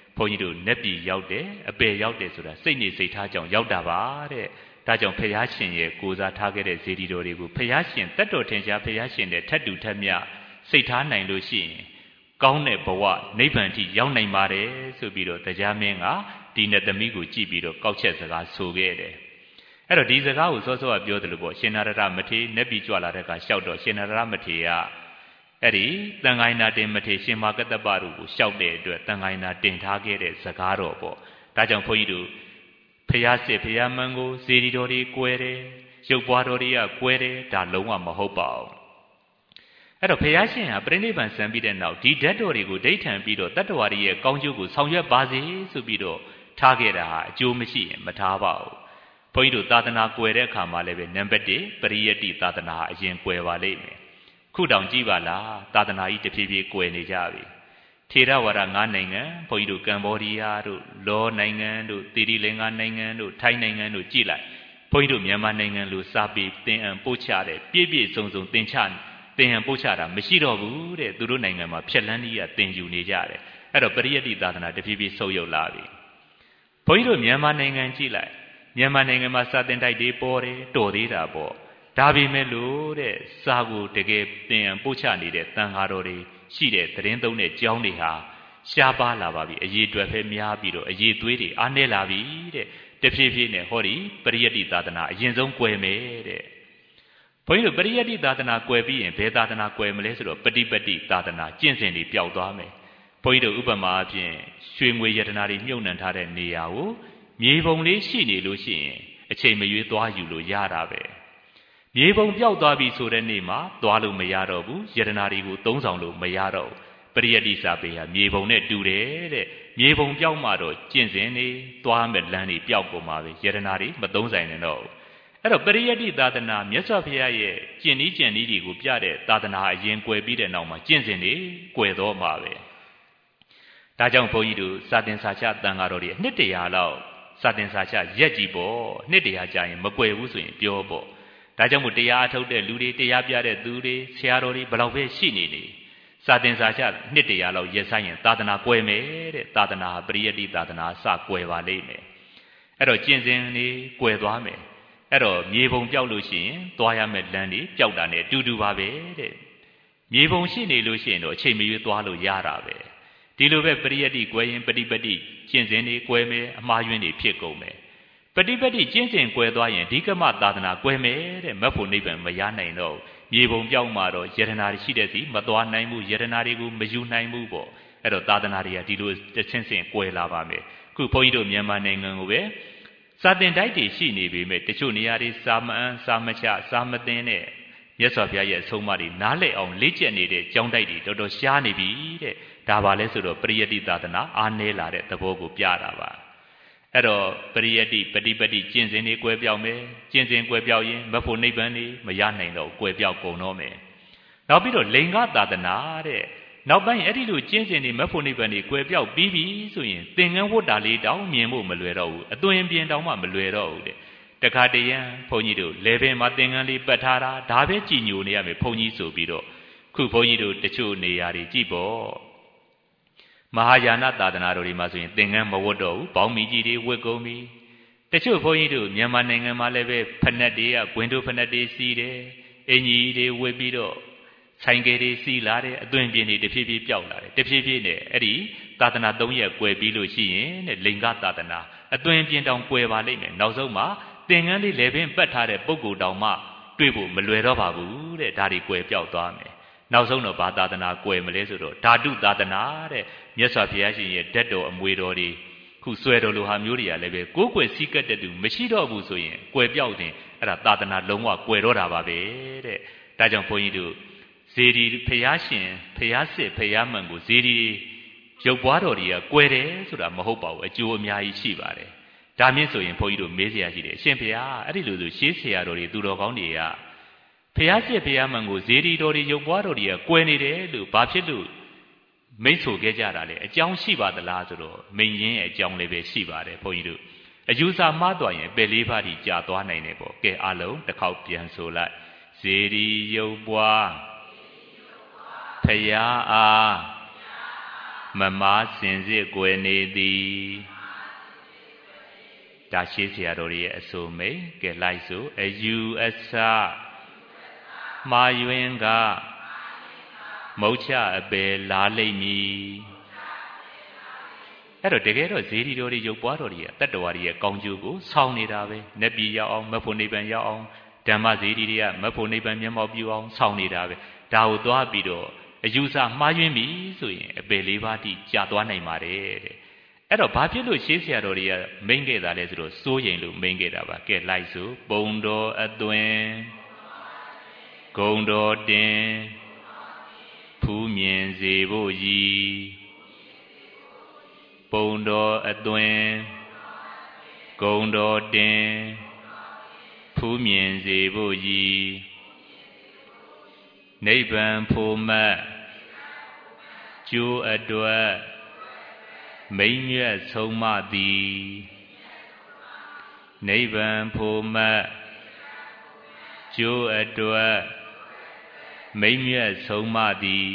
ဘုန်းကြီးတို့နက်ပြည်ရောက်တယ်အပေရောက်တယ်ဆိုတာစိတ်နေစိတ်ထားကြောင့်ရောက်တာပါတဲ့ဒါကြောင့်ဖယားရှင်ရဲ့ကိုယ်စားထားခဲ့တဲ့ဇေဒီတော်တွေကိုဖယားရှင်တတ်တော်ထင်ရှားဖယားရှင်တဲ့ထတ်တူထက်မြစိတ်ထားနိုင်လို့ရှိရင်ကောင်းတဲ့ဘဝနိဗ္ဗာန်ထိရောက်နိုင်ပါတယ်ဆိုပြီးတော့တရားမင်းကဒီနတ်သမီးကိုကြည့်ပြီးတော့ကောက်ချက်စကားဆိုခဲ့တယ်အဲ့တော့ဒီစကားကိုစောစောကပြောသလိုပေါ့ရှင်နာရတမထေရနက်ပြည်ကြွလာတဲ့ကလျှောက်တော့ရှင်နာရတမထေရကအဲ့ဒီတန်ခိုင်းနာတင်မထေရရှင်မာကတ္တပတို့ကိုလျှောက်တဲ့အတွက်တန်ခိုင်းနာတင်ထားခဲ့တဲ့စကားတော်ပေါ့ဒါကြောင့်ဘုန်းကြီးတို့ဖယားစစ်ဖယားမန်းကိုဇေဒီတော်တွေကွဲတယ်ရုပ်ပွားတော်တွေကကွဲတယ်ဒါလုံးဝမဟုတ်ပါဘူးအဲ့တော့ဖယားရှင်ဟာပြိဋိဘံစံပြီးတဲ့နောက်ဒီဓာတ်တော်တွေကိုဒိဋ္ဌံပြီးတော့တတ္တဝါတွေရဲ့ကောင်းကျိုးကိုဆောင်ရွက်ပါစေဆိုပြီးတော့ထားခဲ့တာဟာအကျိုးမရှိရင်မထားပါဘူးဘုန်းကြီးတို့သာသနာကွယ်တဲ့အခါမှာလည်းပဲနံပါတ်တစ်ပရိယတ္တိသာသနာဟာအရင်ကွယ်ပါလိမ့်မယ်ခုတောင်ကြည့်ပါလားသာသနာကြီးတဖြည်းဖြည်းကွယ်နေကြပြီထေရဝါဒ၅နိုင်ငံဘုန်းကြီးတို့ကမ္ဘောဒီးယားတို့လောနိုင်ငံတို့သီရိလင်္ကာနိုင်ငံတို့ထိုင်းနိုင်ငံတို့ကြည့်လိုက်ဘုန်းကြီးတို့မြန်မာနိုင်ငံလိုစာပေသင်အံပို့ချတဲ့ပြည့်ပြည့်စုံစုံသင်ချသင်အံပို့ချတာမရှိတော့ဘူးတဲ့သူတို့နိုင်ငံမှာဖြက်လန်းကြီးကသင်ယူနေကြတယ်အဲ့တော့ပရိယတ္တိသာသနာတဖြည်းဖြည်းဆုပ်ယုပ်လာပြီဘုန်းကြီးတို့မြန်မာနိုင်ငံကြည့်လိုက်မြန်မာနိုင်ငံမှာစာသင်တိုက်တွေပေါ်တယ်တော်သေးတာပေါ့ဒါပေမဲ့လို့တဲ့စာကိုတကယ်သင်ပို့ချနေတဲ့တန်ဃာတော်တွေရှိတဲ့သတင်းသုံးတဲ့ကျောင်းတွေဟာရှားပါလာပါပြီအရေးအတွက်ပဲများပြီးတော့အရေးသွေးတွေအားနည်းလာပြီတဲ့တဖြည်းဖြည်းနဲ့ဟောဒီပရိယတ္တိသာသနာအရင်ဆုံးကွယ်မယ်တဲ့ဘုန်းကြီးတို့ပရိယတ္တိသာသနာကွယ်ပြီးရင်ဘယ်သာသနာကွယ်မလဲဆိုတော့ပฏิပတ္တိသာသနာကျင့်စဉ်တွေပျောက်သွားမယ်ဘုန်းကြီးတို့ဥပမာအဖြစ်ရွှေငွေယတနာတွေမြုပ်နှံထားတဲ့နေရာကိုမြေပုံလေးရှိနေလို့ရှိရင်အချိန်မရွေးသွားယူလို့ရတာပဲမြေပုံပျောက်သွားပြီဆိုတဲ့နေ့မှာသွားလို့မရတော့ဘူးယတနာတွေကိုသုံးဆောင်လို့မရတော့ဘူးပရိယတ္တိစာပေဟာမြေပုံနဲ့တူတယ်တဲ့မြေပုံပျောက်မှတော့ကျင့်စဉ်တွေသွားမဲ့လမ်းတွေပျောက်ကုန်ပါပဲယတနာတွေမသုံးဆိုင်နိုင်တော့ဘူးအဲ့တော့ပရိယတ္တိသာသနာမြတ်စွာဘုရားရဲ့ကျင့်ဤကျင့်ဤတွေကိုပြတဲ့သာသနာအရင်ကွယ်ပြီးတဲ့နောက်မှာကျင့်စဉ်တွေကွယ်တော့မှာပဲဒါကြောင့်ဘုန်းကြီးတို့စာသင်စာချတန်ဃာတော်တွေအနှစ်တရာလောက်စာသင်စာချရက်ကြီးပေါ့နှစ်တရာကြာရင်မကွယ်ဘူးဆိုရင်ပြောပေါ့ဒါကြောင့်မို့တရားအထုတ်တဲ့လူတွေတရားပြတဲ့သူတွေဆရာတော်တွေဘယ်လောက်ပဲရှိနေနေစာသင်စာချနှစ်တရာလောက်ရက်ဆိုင်ရင်သာသနာကွယ်မယ်တဲ့သာသနာဟာပရိယတ္တိသာသနာစကွယ်ပါလိမ့်မယ်အဲ့တော့ကျင့်စဉ်တွေကွယ်သွားမယ်အဲ့တော့မြေပုံပျောက်လို့ရှိရင်သွားရမယ့်လမ်းတွေပျောက်တာနဲ့အတူတူပါပဲတဲ့မြေပုံရှိနေလို့ရှိရင်တော့အချိန်မရွေးသွားလို့ရတာပဲဒီလိုပဲပရိယတ္တိကွယ်ရင်ပฏิပတ္တိကျင့်စဉ်တွေကွယ်မယ်အမှားယွင်းတွေဖြစ်ကုန်မယ်ပฏิပတ္တိကျင့်စဉ်ကွယ်သွားရင်ဒီကမသာသနာကွယ်မယ်တဲ့မဖို့နိဗ္ဗာန်မရနိုင်တော့မြေပုံပြောင်းမှတော့ယတနာရှိတဲ့စီမသွားနိုင်ဘူးယတနာတွေကိုမယူနိုင်ဘူးပေါ့အဲ့တော့သာသနာတွေကဒီလိုတစ်ဆင့်ဆင့်ကွယ်လာပါမယ်ခုဘုန်းကြီးတို့မြန်မာနိုင်ငံကိုပဲစာသင်တိုက်တွေရှိနေပေမဲ့တချို့နေရာတွေစာမအန်းစာမချစာမသိနဲ့မြတ်စွာဘုရားရဲ့အဆုံးအမတွေနားလည်အောင်လေ့ကျက်နေတဲ့ကျောင်းတိုက်တွေတော်တော်ရှားနေပြီတဲ့ဒါပါလဲဆိုတော့ပရိယတ္တိသာသနာအားနည်းလာတဲ့သဘောကိုပြတာပါအဲ့တော့ပရိယတ္တိပฏิပတ္တိကျင့်စဉ်တွေကွယ်ပြောက်မယ်ကျင့်စဉ်ကွယ်ပြောက်ရင်မဖို့နိဗ္ဗာန်တွေမရနိုင်တော့ကွယ်ပြောက်ကုန်တော့မယ်နောက်ပြီးတော့လိင်္ဂသာသနာတဲ့နောက်ပိုင်းအဲ့ဒီလိုကျင့်စဉ်တွေမဖို့နိဗ္ဗာန်တွေကွယ်ပြောက်ပြီးပြီဆိုရင်သင်္ကန်းဝတ်တာလေးတောင်မြင်ဖို့မလွယ်တော့ဘူးအသွင်ပြင်တောင်မှမလွယ်တော့ဘူးတဲ့တခါတရံဘုန်းကြီးတို့လေပင်မှာသင်္ကန်းလေးပတ်ထားတာဒါပဲကြည်ညိုနေရမယ်ဘုန်းကြီးဆိုပြီးတော့ခုဘုန်းကြီးတို့တချို့နေရာတွေကြည့်ပေါ့မဟာယာနသာသနာတော်တွေမှာဆိုရင်သင်္ကန်းမဝတ်တော့ဘူးဘောင်းမီကြီးတွေဝတ်ကုန်ပြီတချို့ဘုန်းကြီးတို့မြန်မာနိုင်ငံမှာလည်းပဲဖက်နှက်တွေကဂွင်တို့ဖက်နှက်တွေစီးတယ်အင်ကြီးတွေဝတ်ပြီးတော့ဆိုင်ကယ်တွေစီးလာတယ်အသွင်ပြင်တွေတဖြည်းဖြည်းပျောက်လာတယ်တဖြည်းဖြည်းနဲ့အဲ့ဒီသာသနာ၃ရက်ကွယ်ပြီးလို့ရှိရင်တဲ့လိင်္ဂသာသနာအသွင်ပြင်တောင်ကွယ်ပါလိမ့်မယ်နောက်ဆုံးမှာသင်္ကန်းလေးလည်းပင်ပတ်ထားတဲ့ပုဂ္ဂိုလ်တောင်မှတွေ့ဖို့မလွယ်တော့ပါဘူးတဲ့ဒါတွေကွယ်ပျောက်သွားမယ်နောက်ဆုံးတော့ဘာသာသနာကွယ်မလဲဆိုတော့ဓာတုသာသနာတဲ့မြတ်စွာဘုရားရှင်ရဲ့ဓာတ်တော်အမွေတော်တွေခုဆွဲတော်လိုဟာမျိုးတွေကလည်းပဲကိုးကွယ်စည်းကပ်တဲ့သူမရှိတော့ဘူးဆိုရင်ကွယ်ပြောက်တင်အဲ့ဒါသာသနာလုံးဝကွယ်တော့တာပါပဲတဲ့ဒါကြောင့်ဘုန်းကြီးတို့ဇေဒီဘုရားရှင်ဘုရားစစ်ဘုရားမှန်ကိုဇေဒီရုပ်ပွားတော်တွေကကွယ်တယ်ဆိုတာမဟုတ်ပါဘူးအကျိုးအများကြီးရှိပါတယ်ဒါမြင့်ဆိုရင်ဘုန်းကြီးတို့မေးစရာရှိတယ်အရှင်ဘုရားအဲ့ဒီလိုဆိုရှေးဆရာတော်တွေသူတော်ကောင်းတွေကဘုရားစစ်ဘုရားမှန်ကိုဇေဒီတော်တွေရုပ်ပွားတော်တွေကကွယ်နေတယ်လို့ဘာဖြစ်လို့မိတ်ဆိုခဲ့ကြတာလေအကြောင်းရှိပါသလားဆိုတော့မိန်ရင်းရဲ့အကြောင်းလေးပဲရှိပါတယ်ဘုန်းကြီးတို့အယူဆမှားသွားရင်ပယ်လေးပါးထိကြာသွားနိုင်တယ်ပေါ့ကဲအလုံးတစ်ခေါက်ပြန်ဆိုလိုက်ဇေဒီရုပ်ပွားဘုရားအားမမားစင်စစ်ကွယ်နေသည်ဒါရှိဆရာတော်ရဲ့အဆိုမိတ်ကဲလိုက်စို့အယူအဆမှားယွင်းကမုတ်ချအပယ်လာလိမ့်မည်အဲ့တော့တကယ်တော့ဇေဒီတော်တွေရုပ်ပွားတော်တွေကတတ္တဝါတွေရဲ့ကောင်းကျိုးကိုဆောင်နေတာပဲနတ်ပြည်ရောက်အောင်မဖို့နိဗ္ဗာန်ရောက်အောင်ဓမ္မဇေဒီတွေကမဖို့နိဗ္ဗာန်မျက်မှောက်ပြုအောင်ဆောင်နေတာပဲဒါကိုသွားပြီးတော့အယူဆမှားယွင်းပြီဆိုရင်အပယ်လေးပါးတိကြာသွားနိုင်ပါတယ်တဲ့အဲ့တော့ဘာဖြစ်လို့ရှေးဆရာတော်တွေကမိန့်ခဲ့တာလဲဆိုတော့စိုးရိမ်လို့မိန့်ခဲ့တာပါကဲလိုက်စို့ပုံတော်အသွင်ဂုံတော်တင်ဖူးမြင်စေဖို့ရည်ပုံတော်အသွင်ဂုံတော်တင်ဖူးမြင်စေဖို့ရည်နိဗ္ဗာန်ဖို့မတ်ကျိုးအတွက်မိမ့်မြတ်ဆုံးမသည်နိဗ္ဗာန်ဖို့မတ်ကျိုးအတွက်မိမ့်မြတ်ဆုံးမသည်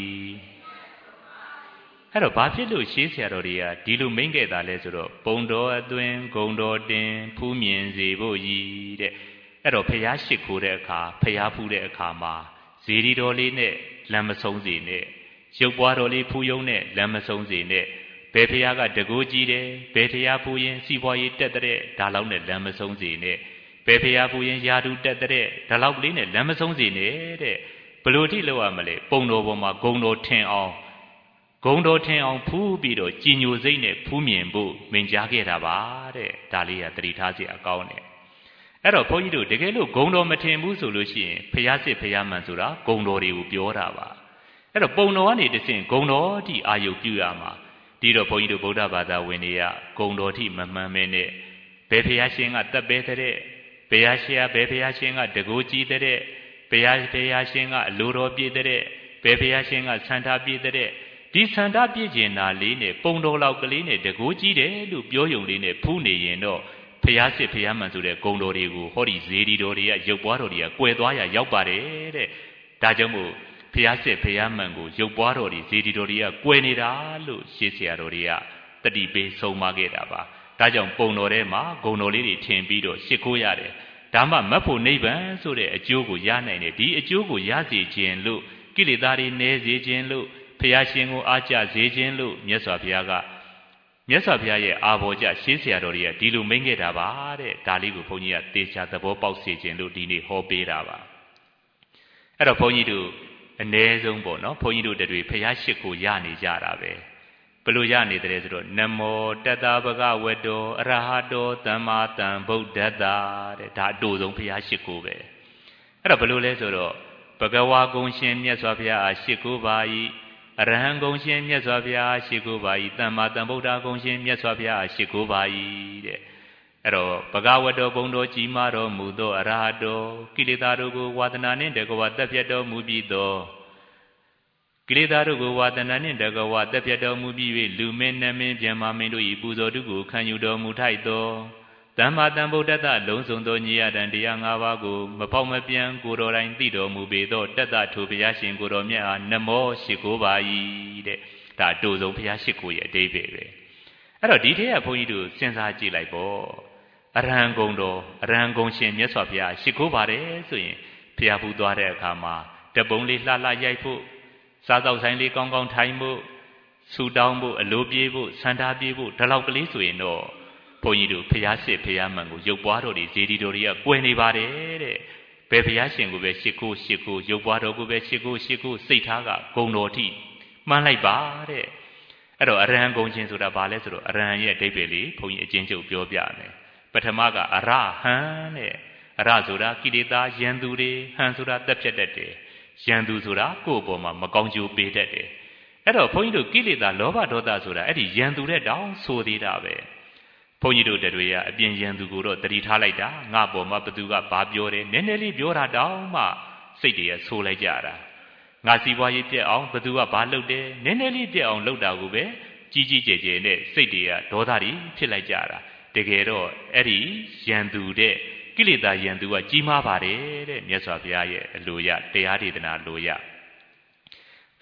အဲ့တော့ဘာဖြစ်လို့ရှေးဆရာတော်တွေကဒီလိုမိန့်ခဲ့တာလဲဆိုတော့ပုံတော်အသွင်ဂုံတော်တင်ဖူးမြင်စေဖို့ရည်တဲ့အဲ့တော့ဖျားရှိခိုးတဲ့အခါဖျားဖူးတဲ့အခါမှာဇေဒီတော်လေးနဲ့လမ်းမဆုံးစေနဲ့ရုပ်ပွားတော်လေးဖူးယုံနဲ့လမ်းမဆုံးစေနဲ့ဘယ်ဖျားကတကူကြီးတယ်ဘယ်ဖျားဖူးရင်စီးပွားရေးတက်တဲ့ဒါလောက်နဲ့လမ်းမဆုံးစေနဲ့ဘယ်ဖျားဖူးရင်ယာတုတက်တဲ့ဒါလောက်ကလေးနဲ့လမ်းမဆုံးစေနဲ့တဲ့ဘလို့ထိလောက်ရမလဲပုံတော်ပေါ်မှာဂုံတော်ထင်အောင်ဂုံတော်ထင်အောင်ဖူးပြီးတော့ကြည်ညိုစိတ်နဲ့ဖူးမြင်ဖို့မင်ကြားခဲ့တာပါတဲ့ဒါလေးကတတိထားစီအကောင်းတယ်အဲ့တော့ဘုန်းကြီးတို့တကယ်လို့ဂုံတော်မထင်ဘူးဆိုလို့ရှိရင်ဖျားစစ်ဖျားမှန်ဆိုတာဂုံတော်တွေကိုပြောတာပါအဲ့တော့ပုံတော်ကနေတဆင့်ဂုံတော်တိအာယုပြုရမှာဒီတော့ဘုန်းကြီးတို့ဗုဒ္ဓဘာသာဝင်တွေကဂုံတော်တိမမှန်မဲနဲ့ဘယ်ဖျားရှင်ကတပ်ပဲတဲ့ဘယ်ဖျားရှင်ကဘယ်ဖျားရှင်ကတကူကြီးတဲ့ဘယ်ဖျားဘယ်ဖျားရှင်ကအလိုတော်ပြည့်တဲ့ဘယ်ဖျားရှင်ကဆန္ဒပြည့်တဲ့ဒီဆန္ဒပြည့်ကျင်တာလေးနဲ့ပုံတော်လောက်ကလေးနဲ့တကူကြီးတယ်လို့ပြောယုံလေးနဲ့ဖူးနေရင်တော့ဖျားစစ်ဖျားမှန်ဆိုတဲ့ဂုံတော်တွေကိုဟောဒီဇေဒီတော်တွေကရုပ်ပွားတော်တွေကကွယ်သွားရရောက်ပါတယ်တဲ့ဒါကြောင့်မို့ဖျားစစ်ဖျားမှန်ကိုရုပ်ပွားတော်တွေဇေဒီတော်တွေကကွယ်နေတာလို့ရှေးဆရာတော်တွေကတတိပေးဆုံးမခဲ့တာပါဒါကြောင့်ပုံတော်ထဲမှာဂုံတော်လေးတွေထင်ပြီးတော့ရှ िख ိုးရတယ်ဒါမှမတ်ဖို့နိဗ္ဗာန်ဆိုတဲ့အကျိုးကိုရနိုင်တယ်ဒီအကျိုးကိုရစေခြင်းလို့ကိလေသာတွေနည်းစေခြင်းလို့ဖျားရှင်ကိုအားကျစေခြင်းလို့မြတ်စွာဘုရားကမြတ်စွာဘုရားရဲ့အာဘော်ကြရှေးဆရာတော်တွေကဒီလိုမိန့်ခဲ့တာပါတဲ့ဒါလေးကိုဘုန်းကြီးကသေချာသဘောပေါက်စေခြင်းလို့ဒီနေ့ဟောပေးတာပါအဲ့တော့ဘုန်းကြီးတို့အ ਨੇ ဆုံးပေါ့နော်ဘုန်းကြီးတို့တွေဖျားရှိကိုရနေကြတာပဲဘလို့ရနေတယ်ဆိုတော့နမောတတဗကဝတ္တောအရဟတောသမ္မာသမ္ဗုဒ္ဓတ္တတဲ့ဒါအတူဆုံးဖျားရှိကိုပဲအဲ့တော့ဘလို့လဲဆိုတော့ဘဂဝါကုံရှင်မြတ်စွာဘုရားအားရှိကိုပါ၏အရဟံဂုံရှင်မြတ်စွာဘုရားရှိခိုးပါ၏သမ္မာသမ္ဗုဒ္ဓဂုံရှင်မြတ်စွာဘုရားရှိခိုးပါ၏တဲ့အဲ့တော့ဘဂဝတ္တောဘုံတော်ကြီးမာတော်မူသောအရဟတောကိလေသာတို့ကိုဝါဒနာနှင့်တကဝတက်ပြတ်တော်မူပြီးသောကိလေသာတို့ကိုဝါဒနာနှင့်တကဝတက်ပြတ်တော်မူပြီး၍လူမင်းနမင်းဗျမ္မာမင်းတို့၏ပူဇော်တုကိုခံယူတော်မူထိုက်သောသမ္မာသမ္ဗုဒ္ဓတ္တလုံးစုံသောညီရတန်တရား၅ပါးကိုမပေါက်မပြန်ကိုတော်တိုင်သိတော်မူပေသောတတ္တထိုဘုရားရှင်ကိုတော်မြတ်အားနမောရှိခိုးပါ၏တဲ့ဒါအတူဆုံးဘုရားရှိခိုးရဲ့အဓိပ္ပာယ်ပဲအဲ့တော့ဒီထက်ကဘုန်းကြီးတို့စဉ်းစားကြည့်လိုက်ပေါ့အရဟံဂုံတော်အရဟံဂုံရှင်မြတ်စွာဘုရားရှိခိုးပါတယ်ဆိုရင်ဘုရားဖူးသွားတဲ့အခါမှာတပုံလေးလှလှရိုက်ဖို့စားတော့ဆိုင်လေးကောင်းကောင်းထိုင်ဖို့ဆူတောင်းဖို့အလိုပြေးဖို့ဆန္ဒပြေးဖို့ဒီလောက်ကလေးဆိုရင်တော့ဘုန်းကြီးတို့ဖျားစစ်ဖျားမှန်ကိုရုပ်ပွားတော်တွေဇေဒီတော်တွေကကွယ်နေပါတယ်တဲ့ဘယ်ဖျားရှင်ကိုပဲရှ िख ိုးရှ िख ိုးရုပ်ပွားတော်ကိုပဲရှ िख ိုးရှ िख ိုးစိတ်ထားကဂုံတော်ထိမှန်းလိုက်ပါတဲ့အဲ့တော့အရဟံဂုံချင်းဆိုတာဘာလဲဆိုတော့အရဟံရဲ့အဓိပ္ပာယ်လေးဘုန်းကြီးအချင်းချုပ်ပြောပြမယ်ပထမကအရဟံတဲ့အရဆိုတာကိလေသာယံသူတွေဟံဆိုတာတက်ဖြတ်တတ်တယ်ယံသူဆိုတာကိုယ့်အပေါ်မှာမကောင်းကျိုးပေးတတ်တယ်အဲ့တော့ဘုန်းကြီးတို့ကိလေသာလောဘဒေါသဆိုတာအဲ့ဒီယံသူတဲ့တောင်ဆိုသေးတာပဲဘုန်းကြီးတို့တွေကအပြင်ယံသူကိုတော့တတိထားလိုက်တာငါပေါ်မှာဘသူကဘာပြောတယ်နည်းနည်းလေးပြောတာတောင်မှစိတ်တွေကဆိုးလိုက်ကြတာငါစီးပွားရေးပြက်အောင်ဘသူကဘာလုပ်တယ်နည်းနည်းလေးပြက်အောင်လုပ်တာကိုပဲကြီးကြီးကျယ်ကျယ်နဲ့စိတ်တွေကဒေါသတွေဖြစ်လိုက်ကြတာတကယ်တော့အဲ့ဒီယံသူတဲ့ကိလေသာယံသူကကြီးမားပါတယ်တဲ့မြတ်စွာဘုရားရဲ့အလိုရတရားဒေသနာလိုရဘ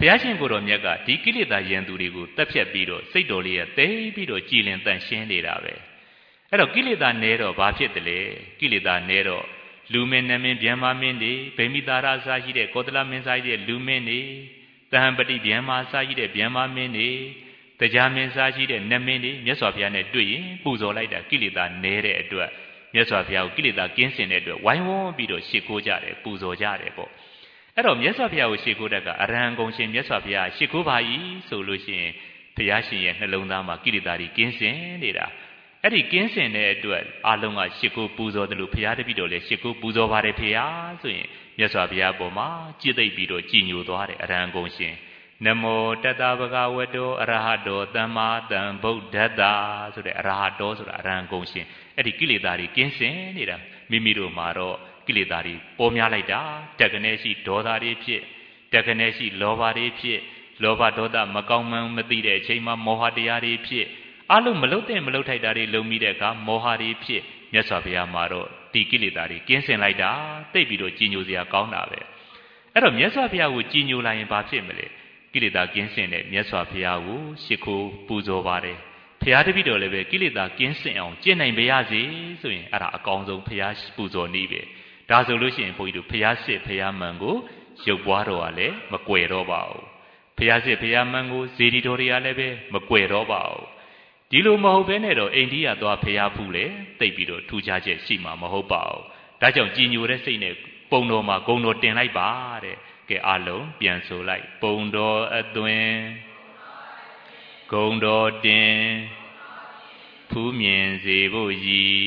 ဘုရားရှင်ကိုတော်မြတ်ကဒီကိလေသာယံသူတွေကိုတက်ဖြတ်ပြီးတော့စိတ်တော်လေးကသိပြီးတော့ကြည်လင်တန့်ရှင်းနေတာပဲအဲ့တော့ကိလေသာနည်းတော့ဘာဖြစ်တယ်လဲကိလေသာနည်းတော့လူမင်းနမင်းဗျံမာမင်းတွေဗိမိတာရအစာရှိတဲ့ကောသလမင်းစားရှိတဲ့လူမင်းတွေတဟံပတိဗျံမာစားရှိတဲ့ဗျံမာမင်းတွေတရားမင်းစားရှိတဲ့နမင်းတွေမြတ်စွာဘုရားနဲ့တွေ့ရင်ပူဇော်လိုက်တာကိလေသာနည်းတဲ့အတွက်မြတ်စွာဘုရားကိုကိလေသာကင်းစင်တဲ့အတွက်ဝိုင်းဝန်းပြီးတော့ရှ िख ိုးကြတယ်ပူဇော်ကြတယ်ပေါ့အဲ့တော့မြတ်စွာဘုရားကိုရှ िख ိုးတတ်ကအရဟံဂုံရှင်မြတ်စွာဘုရားရှ िख ိုးပါ၏ဆိုလို့ရှိရင်ဘုရားရှင်ရဲ့နှလုံးသားမှာကိလေသာတွေကင်းစင်နေတာအဲ့ဒီကင်းစင်တဲ့အတွက်အလုံးကရှ िख ိုးပူဇော်တယ်လို့ဘုရားတပည့်တော်လည်းရှ िख ိုးပူဇော်ပါတယ်ဖေဟာဆိုရင်မြတ်စွာဘုရားပေါ်မှာကြည်သိပ်ပြီးတော့ကြည်ညိုသွားတယ်အရဟံဂုံရှင်နမောတတဗကဝတောအရဟတောသမ္မာသမ္ဗုဒ္ဓတ္တဆိုတဲ့အရဟတောဆိုတာအရဟံဂုံရှင်အဲ့ဒီကိလေသာတွေကင်းစင်နေတာမိမိတို့မှာတော့ကိလေသာတွေပေါ်များလိုက်တာတက္ကနဲရှိဒေါသတွေဖြစ်တက္ကနဲရှိလောဘတွေဖြစ်လောဘဒေါသမကောင်းမှန်းမသိတဲ့အချိန်မှာမောဟတရားတွေဖြစ်အလုံးမလုတ်တဲ့မလုတ်ထိုက်တာတွေလုံမိတဲ့အခါမောဟတွေဖြစ်မြတ်စွာဘုရားမှာတော့ဒီကိလေသာတွေကင်းစင်လိုက်တာသိပ်ပြီးတော့ကြည်ညိုစရာကောင်းတာပဲအဲ့တော့မြတ်စွာဘုရားကိုကြည်ညိုလိုက်ရင်ဘာဖြစ်မလဲကိလေသာကင်းစင်တဲ့မြတ်စွာဘုရားကိုရှ िख ိုးပူဇော်ပါတယ်ဘုရားတပည့်တော်လည်းပဲကိလေသာကင်းစင်အောင်ကျင့်နိုင်ပါရစေဆိုရင်အဲ့ဒါအကောင်းဆုံးဘုရားပူဇော်နည်းပဲဒါဆိုလို့ရှိရင်ဘုန်းကြီးတို့ဘုရားစစ်ဘုရားမှန်ကိုရုပ်ပွားတော်ကလည်းမကွယ်တော့ပါဘူးဘုရားစစ်ဘုရားမှန်ကိုဇေဒီတော်တွေကလည်းပဲမကွယ်တော့ပါဘူးဒီလိုမဟုတ်ဘဲနဲ့တော့အိန္ဒိယသွားဘုရားဖူးလေတိတ်ပြီးတော့ထူခြားချက်ရှိမှာမဟုတ်ပါဘူးဒါကြောင့်ကြည်ညိုတဲ့စိတ်နဲ့ပုံတော်မှာဂုံတော်တင်လိုက်ပါတဲ့ကဲအလုံးပြန်ဆိုလိုက်ပုံတော်အသွင်ဂုံတော်တင်ဖူးမြင်စေဖို့ရည်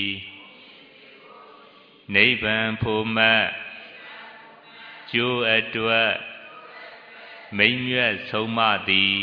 နိဗ္ဗာန်ဖို့မတ်ကျိုးအတွက်မိမ့်မြတ်ဆုံးမသည်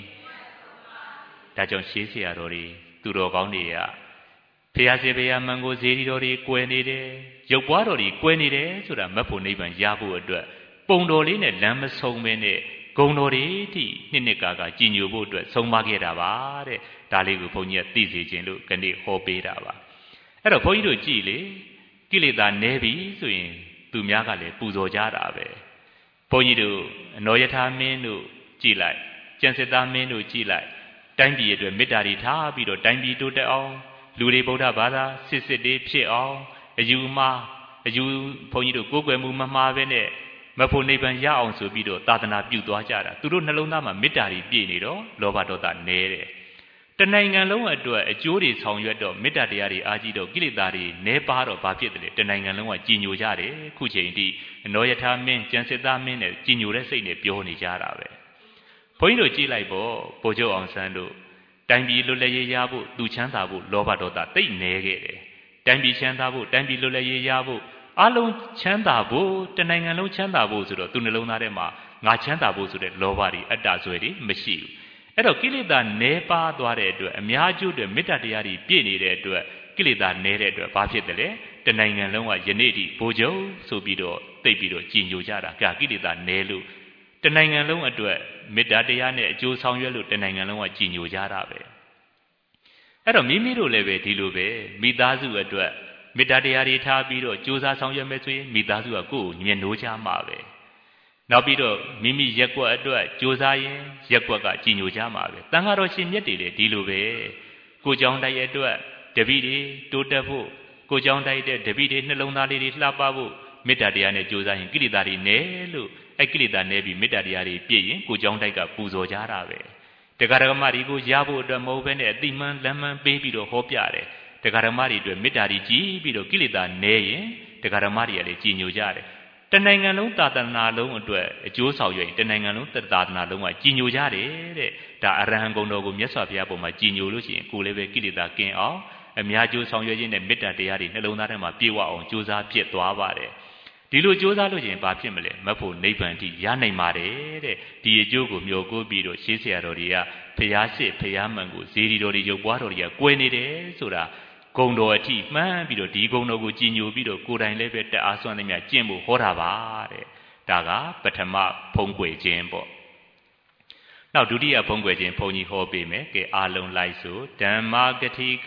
ဒါကြောင့်ရှေးဆရာတော်တွေသူတော်ကောင်းတွေကဖျားစေဖျားမန်ကိုဇေဒီတော်တွေကွယ်နေတယ်ရုပ်ပွားတော်တွေကွယ်နေတယ်ဆိုတာမတ်ဖို့နိဗ္ဗာန်ရဖို့အတွက်ပုံတော်လေးနဲ့လမ်းမဆုံးမင်းနဲ့ဂုံတော်တွေတိနှစ်နှစ်ကာကကြည်ညိုဖို့အတွက်ဆုံးမခဲ့တာပါတဲ့ဒါလေးကိုဘုန်းကြီးကသိစေခြင်းလို့ဒီနေ့ဟောပေးတာပါအဲ့တော့ဘုန်းကြီးတို့ကြည်လေကိလေသာနည်းပြီဆိုရင်သူများကလည်းပူဇော်ကြတာပဲဘုန်းကြီးတို့အနောယထာမင်းတို့ကြည်လိုက်ကျန်စစ်သားမင်းတို့ကြည်လိုက်တိုင်းပြည်အတွက်မေတ္တာတွေထားပြီးတော့တိုင်းပြည်တိုးတက်အောင်လူတွေဗုဒ္ဓဘာသာစစ်စစ်တွေဖြစ်အောင်အယူမှားအယူဘုန်းကြီးတို့ကိုယ်ကွယ်မှုမမှားပဲနဲ့မဖို့နိဗ္ဗာန်ရအောင်ဆိုပြီးတော့သာသနာပြုသွားကြတာသူတို့နှလုံးသားမှာမေတ္တာတွေပြည့်နေတော့လောဘဒေါသနည်းတယ်တနိုင်ငံလုံးအတွက်အကျိုးတွေဆောင်ရွက်တော့မေတ္တာတရားတွေအားကြီးတော့ကိလေသာတွေနည်းပါတော့ဘာဖြစ်တယ်လဲတနိုင်ငံလုံးကကြည်ညိုကြတယ်ခုချိန်ထိအနောယထာမင်းကျန်စစ်သားမင်းနဲ့ကြည်ညိုတဲ့စိတ်နဲ့ပြောနေကြတာပဲဘုန်းကြီးတို့ကြည်လိုက်ပေါ့ဗိုလ်ချုပ်အောင်ဆန်းတို့တိုင်းပြည်လွတ်လပ်ရေးရဖို့သူချမ်းသာဖို့လောဘဒေါသတိတ်နည်းခဲ့တယ်တိုင်းပြည်ချမ်းသာဖို့တိုင်းပြည်လွတ်လပ်ရေးရဖို့အလုံးချမ်းသာဖို့တနိုင်ငံလုံးချမ်းသာဖို့ဆိုတော့သူနှလုံးသားထဲမှာငါချမ်းသာဖို့ဆိုတဲ့လောဘတွေအတ္တဆွဲတွေမရှိဘူးအဲ့တော့ကိလေသာနည်းပါးသွားတဲ့အတွက်အများကျိုးအတွက်မေတ္တာတရားတွေပြည့်နေတဲ့အတွက်ကိလေသာနည်းတဲ့အတွက်ဘာဖြစ်တယ်လဲတနိုင်ငံလုံးကယနေ့ထိဘိုးချုပ်ဆိုပြီးတော့သိပ်ပြီးတော့ကြည်ညိုကြတာကကိလေသာနည်းလို့တနိုင်ငံလုံးအတွက်မေတ္တာတရားနဲ့အကျိုးဆောင်ရွက်လို့တနိုင်ငံလုံးကကြည်ညိုကြတာပဲအဲ့တော့မိမိတို့လည်းပဲဒီလိုပဲမိသားစုအတွက်မေတ္တာတရားတွေထားပြီးတော့ကြိုးစားဆောင်ရွက်မယ်ဆိုရင်မိသားစုကကိုယ်ကိုညှဉ်းနိုးကြမှာပဲနောက်ပြီးတော့မိမိရက်ကွက်အတွက်ကြိုးစားရင်ရက်ကွက်ကကြည်ညိုကြမှာပဲတန်ဃာတော်ရှင်မြတ်တွေလည်းဒီလိုပဲကိုကြောင်းတိုက်အတွက်တပည့်တွေတိုးတက်ဖို့ကိုကြောင်းတိုက်တဲ့တပည့်တွေနှလုံးသားလေးတွေလှပဖို့မေတ္တာတရားနဲ့ကြိုးစားရင်ကိလေသာတွေနည်းလို့အဲ့ကိလေသာနည်းပြီးမေတ္တာတရားတွေပြည့်ရင်ကိုကြောင်းတိုက်ကပူဇော်ကြတာပဲတရားဓမ္မတွေကိုရဖို့အတွက်မဟုတ်ဘဲနဲ့အတိမှန်လမ်းမှန်ပေးပြီးတော့ဟောပြတယ်တရားဓမ္မတွေအတွက်မေတ္တာတွေကြီးပြီးတော့ကိလေသာနည်းရင်တရားဓမ္မတွေကလည်းကြည်ညိုကြတယ်တနိုင်ငံလုံးသာသနာလုံးအတွက်အကျိုးဆောင်ရွက်ရင်တနိုင်ငံလုံးသာသနာလုံးကကြည်ညိုကြတယ်တဲ့ဒါအရဟံဂုဏ်တော်ကိုမြတ်စွာဘုရားပေါ်မှာကြည်ညိုလို့ရှိရင်ကိုယ်လည်းပဲကိလေသာကင်းအောင်အများကျိုးဆောင်ရွက်ခြင်းနဲ့မေတ္တာတရားတွေနှလုံးသားထဲမှာပြည့်ဝအောင်ကြိုးစားဖြစ်သွားပါတယ်ဒီလိုကြိုးစားလို့ရှိရင်ဘာဖြစ်မလဲမဖို့နိဗ္ဗာန်ထိရနိုင်ပါတယ်တဲ့ဒီအကျိုးကိုမျှော်ကိုးပြီးတော့ရှေးဆရာတော်တွေကဖျားစစ်ဖျားမှန်ကိုဇေဒီတော်တွေရုပ်ပွားတော်တွေကကွယ်နေတယ်ဆိုတာဂုံတော်အထိမှန်းပြီးတော့ဒီဂုံတော်ကိုကြည်ညိုပြီးတော့ကိုယ်တိုင်လည်းပဲတက်အားစွမ်းသမျှကျင့်ဖို့ဟောတာပါတဲ့ဒါကပထမဖုံးကွယ်ခြင်းပေါ့နောက်ဒုတိယဖုံးကွယ်ခြင်းဘုန်းကြီးဟောပေးမယ်ကဲအားလုံးလိုက်ဆိုဓမ္မဂတိက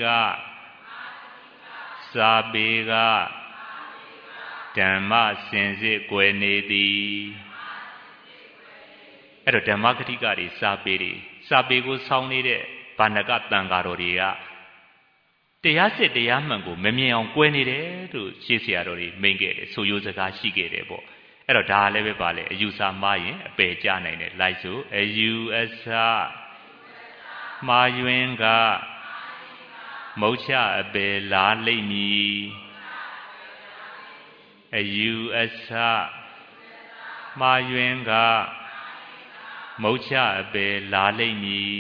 စာပေကဓမ္မစင်စစ်ကွယ်နေသည်အဲ့တော့ဓမ္မဂတိကတွေစာပေတွေစာပေကိုဆောင်းနေတဲ့ဘာနကတန်ဃာတော်တွေကတရားစစ်တရားမှန်ကိုမမြင်အောင်ကွဲနေတယ်လို့ရှေးဆရာတော်တွေမိန့်ခဲ့တယ်ဆိုရိုးစကားရှိခဲ့တယ်ပေါ့အဲ့တော့ဒါလည်းပဲပါလေအယူဆမှားရင်အပယ်ကျနိုင်တယ်လိုက်ဆိုအယူအဆမှားယွင်းကမုတ်ချအပယ်လာလိမ့်မည်အယူအဆမှားယွင်းကမုတ်ချအပယ်လာလိမ့်မည်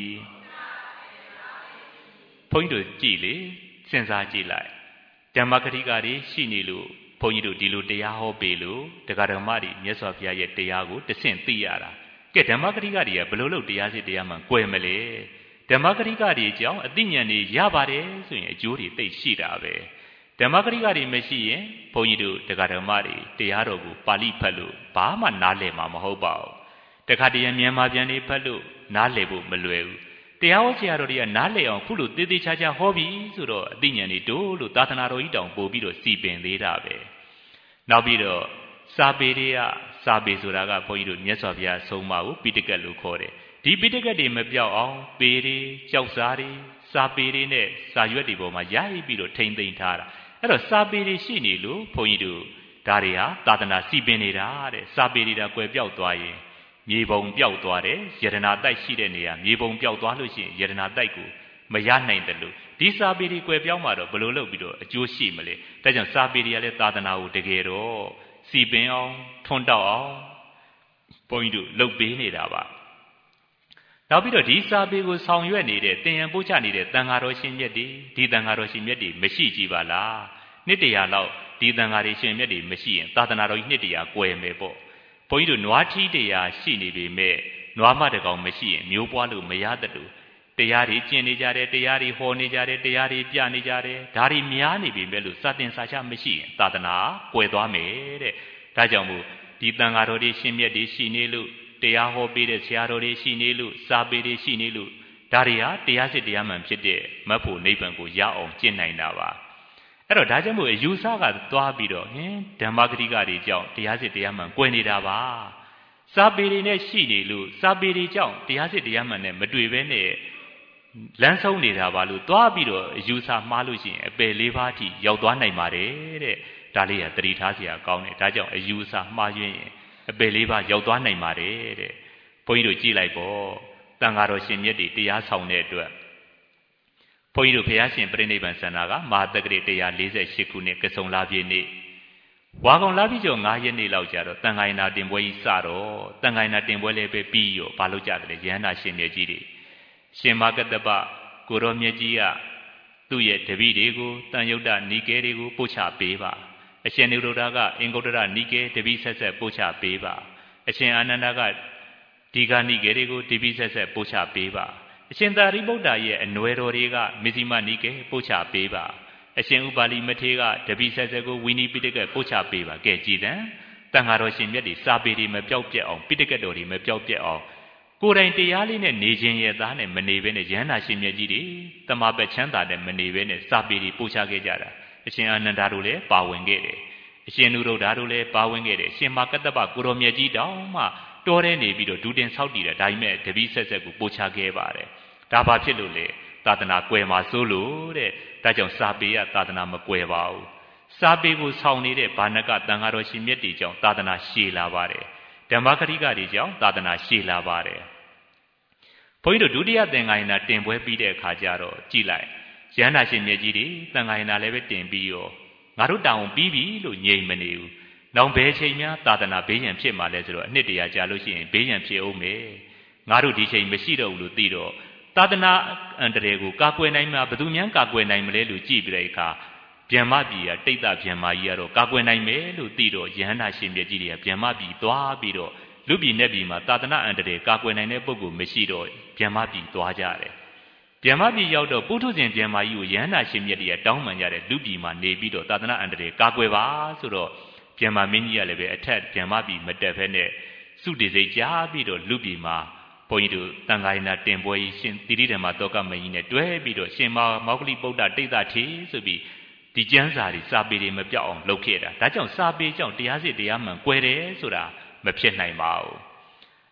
ဘုန်းကြီးတို့ကြည်လေစဉ်းစားကြည့်လိုက်ဓမ္မဂတိကတွေရှိနေလို့ဘုန်းကြီးတို့ဒီလိုတရားဟောပေးလို့တရားဓမ္မတွေမြတ်စွာဘုရားရဲ့တရားကိုတဆင့်သိရတာကဲဓမ္မဂတိကတွေကဘယ်လိုလုပ်တရားစစ်တရားမှန်ကွယ်မလဲဓမ္မဂတိကတွေအကြောင်းအသိဉာဏ်တွေရပါတယ်ဆိုရင်အကျိုးတွေသိရှိတာပဲဓမ္မဂတိကတွေမရှိရင်ဘုန်းကြီးတို့တရားဓမ္မတွေတရားတော်ကိုပါဠိဖတ်လို့ဘာမှနားလည်မှာမဟုတ်ပါဘူးတခါတည်းမြန်မာပြန်နေဖတ်လို့နားလည်ဖို့မလွယ်ဘူးတရားဟောဆရာတော်တွေကနားလည်အောင်ခုလိုသေးသေးချာချာဟောပြီးဆိုတော့အသိဉာဏ်တွေတို့လို့သာသနာတော်ကြီးတောင်ပို့ပြီးတော့စီပင်သေးတာပဲနောက်ပြီးတော့စာပေတွေကစာပေဆိုတာကဘုန်းကြီးတို့မြတ်စွာဘုရားဆုံးမကိုပိဋကတ်လို့ခေါ်တယ်ဒီပိဋကတ်တွေမပြောက်အောင်ပေတွေကြောက်စားတွေစာပေတွေနဲ့စာရွက်တွေပေါ်မှာရိုက်ပြီးတော့ထိမ့်သိမ့်ထားတာအဲ့တော့စာပေတွေရှိနေလို့ဘုန်းကြီးတို့ဒါတွေဟာသာသနာစီပင်နေတာတဲ့စာပေတွေဒါကွယ်ပြောက်သွားရင်မြေပုံပြောက်သွားတယ်ယတနာတိုက်ရှိတဲ့နေရာမြေပုံပြောက်သွားလို့ရှိရင်ယတနာတိုက်ကိုမရနိုင်တယ်လို့ဒီစာပေတွေကွယ်ပြောင်းမှာတော့ဘယ်လိုလုပ်ပြီးတော့အကျိုးရှိမလဲဒါကြောင့်စာပေတွေကလည်းသာသနာကိုတကယ်တော့စီပင်အောင်ထွန်းတောက်အောင်ဘုန်းကြီးတို့လုပ်ပေးနေတာပါနောက်ပြီးတော့ဒီစာပေကိုဆောင်ရွက်နေတဲ့တင်ရန်ပို့ချနေတဲ့တန်ဃာတော်ရှင်မြတ်တွေဒီတန်ဃာတော်ရှင်မြတ်တွေမရှိကြည်ပါလားနှစ်တရာလောက်ဒီတန်ဃာတော်ရှင်မြတ်တွေမရှိရင်သာသနာတော်ကြီးနှစ်တရာကွယ်မယ်ပေါ့ဘုန်းကြီးတို့နွားထီးတရားရှိနေပေမဲ့နွားမတကောင်မရှိရင်မျိုးပွားလို့မရတဲ့တူတရားတွေကျင့်နေကြတယ်တရားတွေဟောနေကြတယ်တရားတွေပြနေကြတယ်ဒါတွေများနေပြီပဲလို့စာတင်စာချမရှိရင်သာသနာကွယ်သွားမယ်တဲ့ဒါကြောင့်မို့ဒီတန်ဃာတော်တွေရှင်မြတ်တွေရှိနေလို့တရားဟောပေးတဲ့ဆရာတော်တွေရှိနေလို့စာပေတွေရှိနေလို့ဒါတွေဟာတရားစစ်တရားမှန်ဖြစ်တဲ့မတ်ဖို့နိဗ္ဗာန်ကိုရအောင်ကျင့်နိုင်တာပါအဲ့တော့ဒါကြောင့်မို့အယူဆကသွားပြီးတော့ဟင်ဓမ္မဂတိကတွေကြောင့်တရားစစ်တရားမှန်ကွယ်နေတာပါစာပေတွေနဲ့ရှိနေလို့စာပေတွေကြောင့်တရားစစ်တရားမှန်နဲ့မတွေ့ဘဲနဲ့လမ်းဆုံးနေတာပါလို့သွားပြီးတော့အယူဆမှားလို့ရှိရင်အပယ်လေးပါးအထိရောက်သွားနိုင်ပါတယ်တဲ့ဒါလေးကသတိထားစရာကောင်းတယ်ဒါကြောင့်အယူဆမှားယွင်းရင်အပယ်လေးပါးရောက်သွားနိုင်ပါတယ်တဲ့ဘုန်းကြီးတို့ကြည့်လိုက်ပေါ့တန်ဃာတော်ရှင်မြတ်တွေတရားဆောင်တဲ့အတွက်ဘုန်းကြီးတို့ဘုရားရှင်ပြိဋိဘံစန္ဒာကမဟာတက္ကရာone forty-eightခုနှစ်ကစုံလာပြည့်နေ့ဝါကောင်လာပြီးကျော်fiveရက်နေ့လောက်ကြာတော့တန်ဃာယနာတင်ပွဲကြီးစတော့တန်ဃာယနာတင်ပွဲလည်းပဲပြီးရောဘာလို့ကြတယ်လဲယန္တာရှင်မြတ်ကြီးတွေရှင်မကတ္တပကိုရောမြတ်ကြီးကသူ့ရဲ့တပည့်တွေကိုတန်ယုတ်တနိကေတွေကိုပို့ချပေးပါအရှင်နိရုဒ္ဓကအင်္ဂုတ္တရနိကေတပည့်ဆက်ဆက်ပို့ချပေးပါအရှင်အာနန္ဒကဒီဃနိကေတွေကိုတပည့်ဆက်ဆက်ပို့ချပေးပါအရှင်သာရိပုတ္တရာရဲ့အနွယ်တော်တွေကမေဇိမနိကေပို့ချပေးပါအရှင်ဥပါလိမထေရကတပည့်ဆက်ဆက်ကိုဝိနည်းပိဋကတ်ပို့ချပေးပါကဲကြည်တံတန်ဃာတော်ရှင်မြတ်တွေစာပေတွေမပြောက်ပြက်အောင်ပိဋကတ်တော်တွေမပြောက်ပြက်အောင်ကိုယ်တိုင်တရားလေးနဲ့နေခြင်းရဲ့သားနဲ့မနေဘဲနဲ့ယန္တာရှင်မြတ်ကြီးတွေတမပတ်ချမ်းသာတဲ့မနေဘဲနဲ့စာပေတွေပို့ချခဲ့ကြတာအရှင်အာနန္ဒာတို့လည်းပါဝင်ခဲ့တယ်အရှင်နုရုဒ္ဓတို့လည်းပါဝင်ခဲ့တယ်ရှင်မကတ္တပကိုရောမြတ်ကြီးတောင်မှတော်တဲ့နေပြီးတော့ဒုတင်ဆောက်တည်တယ်ဒါပေမဲ့တပည့်ဆက်ဆက်ကိုပို့ချခဲ့ပါတယ်ဒါဘာဖြစ်လို့လဲသာသနာကွယ်မှာစိုးလို့တဲ့ဒါကြောင့်စာပေကသာသနာမကွယ်ပါဘူးစာပေကိုဆောင်နေတဲ့ဘာနကတန်ဃာတော်ရှင်မြတ်တွေကြောင့်သာသနာရှည်လာပါတယ်ဓမ္မဂတိကတွေကြောင့်သာသနာရှည်လာပါတယ်ဘုန်းကြီးတို့ဒုတိယသင်္ဃာယနာတင်ပွဲပြီးတဲ့အခါကျတော့ကြည်လိုက်ယန္တာရှင်မြတ်ကြီးတွေသံဃာယနာလည်းပဲတင်ပြီးရောငါတို့တောင်းပြီးပြီလို့ညိမ်မနေဘူး။နောက်ဘယ်ချိန်များသာသနာဘေးရန်ဖြစ်မှာလဲဆိုတော့အနှစ်တရာကြာလို့ရှိရင်ဘေးရန်ဖြစ်အောင်မယ်။ငါတို့ဒီချိန်မရှိတော့ဘူးလို့သိတော့သာသနာအန္တရာယ်ကိုကာကွယ်နိုင်မှာဘယ်သူများကာကွယ်နိုင်မလဲလို့ကြည့်ပြီးတဲ့အခါဗျမ္မပြည်ကတိတ်တဗျမ္မာကြီးကတော့ကာကွယ်နိုင်မယ်လို့သိတော့ယန္တာရှင်မြတ်ကြီးတွေကဗျမ္မပြည်သွားပြီးတော့လူပြည်နဲ့ပြည်မှာသာသနာအန္တရာယ်ကာကွယ်နိုင်တဲ့ပုဂ္ဂိုလ်မရှိတော့ဗျမ္မပြည်သွားကြတယ်။ဗျမ္မပြည်ရောက်တော့ပုထုဇဉ်ဗျမ္မာကြီးကိုယန္တာရှင်မြတ်တွေကတောင်းပန်ကြတဲ့လူပြည်မှာနေပြီးတော့သာသနာအန္တရာယ်ကာကွယ်ပါဆိုတော့ဗျမ္မာမင်းကြီးကလည်းပဲအထက်ဗျမ္မပြည်မတက်ဖက်နဲ့စုတည်စိတ်ကြားပြီးတော့လူပြည်မှာဘုန်းကြီးတို့တန်ခါရဏတင်ပွဲကြီးရှင်တိရိဓမ္မတောကမင်းကြီးနဲ့တွဲပြီးတော့ရှင်မောဂလိပုဒ္ဒတိတ်တထေဆိုပြီးဒီကျမ်းစာတွေစာပေတွေမပြောက်အောင်လုပ်ခဲ့တာဒါကြောင့်စာပေကြောင့်တရားစစ်တရားမှန်ကွယ်တယ်ဆိုတာမဖြစ်နိုင်ပါဘူး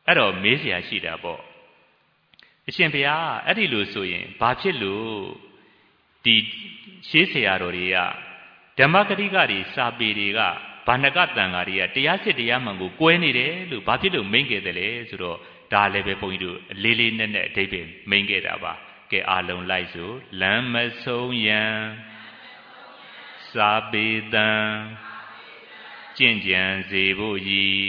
အဲ့တော့မေးเสียရှိတာပေါ့အရှင်ဘုရားအဲ့ဒီလိုဆိုရင်ဘာဖြစ်လို့ဒီရှေးဆရာတော်တွေကဓမ္မဂတိကတွေစာပေတွေကဘာနကတန်ဃာတွေကတရားစစ်တရားမှန်ကိုကွဲနေတယ်လို့ဘာဖြစ်လို့မိန့်ခဲ့တယ်လဲဆိုတော့ဒါလည်းပဲဘုန်းကြီးတို့လေးလေးနက်နက်အဓိပ္ပာယ်မိန့်ခဲ့တာပါကဲအာလုံးလိုက်ဆိုလမ်းမဆုံးရန်စာပေတံကျင့်ကြံစေဖို့ရည်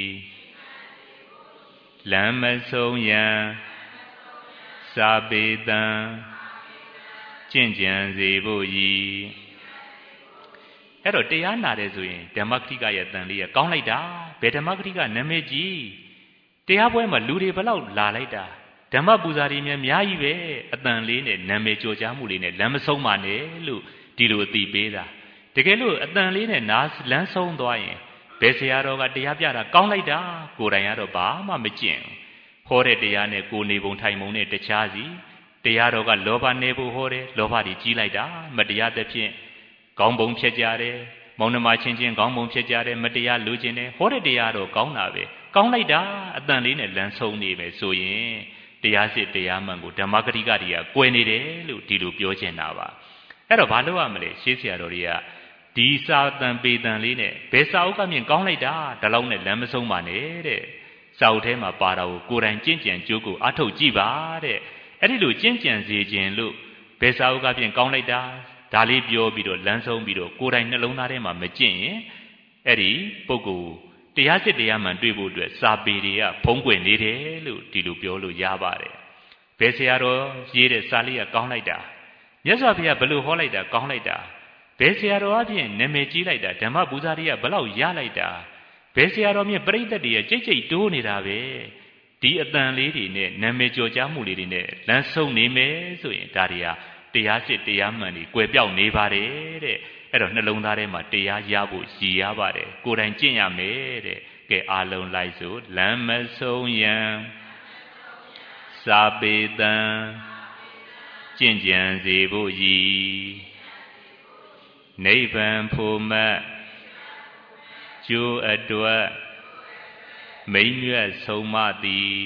လမ်းမဆုံးရန်စာပေတံကျင့်ကြံစေဖို့ရည်အဲ့တော့တရားနာတယ်ဆိုရင်ဓမ္မဂတိကရဲ့တန်လေးကကောင်းလိုက်တာဘယ်ဓမ္မဂတိကနာမည်ကြီးတရားပွဲမှာလူတွေဘလောက်လာလိုက်တာဓမ္မပူဇာတွေများများကြီးပဲအတန်လေးနဲ့နာမည်ကြော်ကြားမှုလေးနဲ့လမ်းမဆုံးပါနဲ့လို့ဒီလိုအသိပေးတာတကယ်လို့အတန်လေးနဲ့နားလမ်းဆုံးသွားရင်ဘယ်ဆရာတော်ကတရားပြတာကောင်းလိုက်တာကိုယ်တိုင်ကတော့ဘာမှမကျင့်ဟောတဲ့တရားနဲ့ကိုနေပုံထိုင်ပုံနဲ့တခြားစီတရားတော်ကလောဘနေဖို့ဟောတယ်လောဘတွေကြီးလိုက်တာမတရားသဖြင့်ကောင်းပုံဖြစ်ကြတယ်မောင်နှမချင်းချင်းကောင်းပုံဖြစ်ကြတယ်မတရားလူချင်းတယ်ဟောတဲ့တရားတော့ကောင်းတာပဲကောင်းလိုက်တာအတန်လေးနဲ့လမ်းဆုံးနေပဲဆိုရင်တရားစစ်တရားမှန်ကိုဓမ္မဂတိကတွေကကွယ်နေတယ်လို့ဒီလိုပြောချင်တာပါအဲ့တော့ဘာလို့ရမလဲရှေးဆရာတော်တွေကဒီစာတန်ပေတန်လေးနဲ့ဘယ်စာအုပ်ကမြင်ကောင်းလိုက်တာဒါလောက်နဲ့လမ်းမဆုံးပါနဲ့တဲ့စာအုပ်ထဲမှာပါတာကိုကိုယ်တိုင်ကျင့်ကြံကြိုးကိုအထုတ်ကြည့်ပါတဲ့အဲ့ဒီလိုကျင့်ကြံစေခြင်းလို့ဘယ်စာအုပ်ကပြင်ကောင်းလိုက်တာဒါလေးပြောပြီးတော့လမ်းဆုံးပြီးတော့ကိုယ်တိုင်နှလုံးသားထဲမှာမကျင့်ရင်အဲ့ဒီပုဂ္ဂိုလ်တရားစစ်တရားမှန်တွေ့ဖို့အတွက်စာပေတွေကဖုံးကွယ်နေတယ်လို့ဒီလိုပြောလို့ရပါတယ်ဘယ်ဆရာတော်ရေးတဲ့စာလေးကကောင်းလိုက်တာမြတ်စွာဘုရားဘယ်လိုဟောလိုက်တာကောင်းလိုက်တာဘယ်ဆရာတော်အပြင်နာမည်ကြီးလိုက်တာဓမ္မပူဇာတွေကဘယ်လောက်ရလိုက်တာဘယ်ဆရာတော်မြင့်ပြိဿတွေရဲ့ကြိတ်ကြိတ်တိုးနေတာပဲဒီအတန်လေးတွေနဲ့နာမည်ကြော်ကြားမှုလေးတွေနဲ့လမ်းဆုံးနေမယ်ဆိုရင်ဒါတွေကတရားစစ်တရားမှန်တွေကွယ်ပြောက်နေပါတယ်တဲ့အဲ့တော့နှလုံးသားထဲမှာတရားရဖို့ရည်ရပါတယ်ကိုယ်တိုင်ကျင့်ရမယ်တဲ့ကဲအာလုံးလိုက်ဆိုလမ်းမဆုံးရန်စာပေတံကျင့်ကြံစေဖို့ရည်နိဗ္ဗာန်ဖို့မတ်ကျိုးအတွက်မိမ့်မြတ်ဆုံးမသည်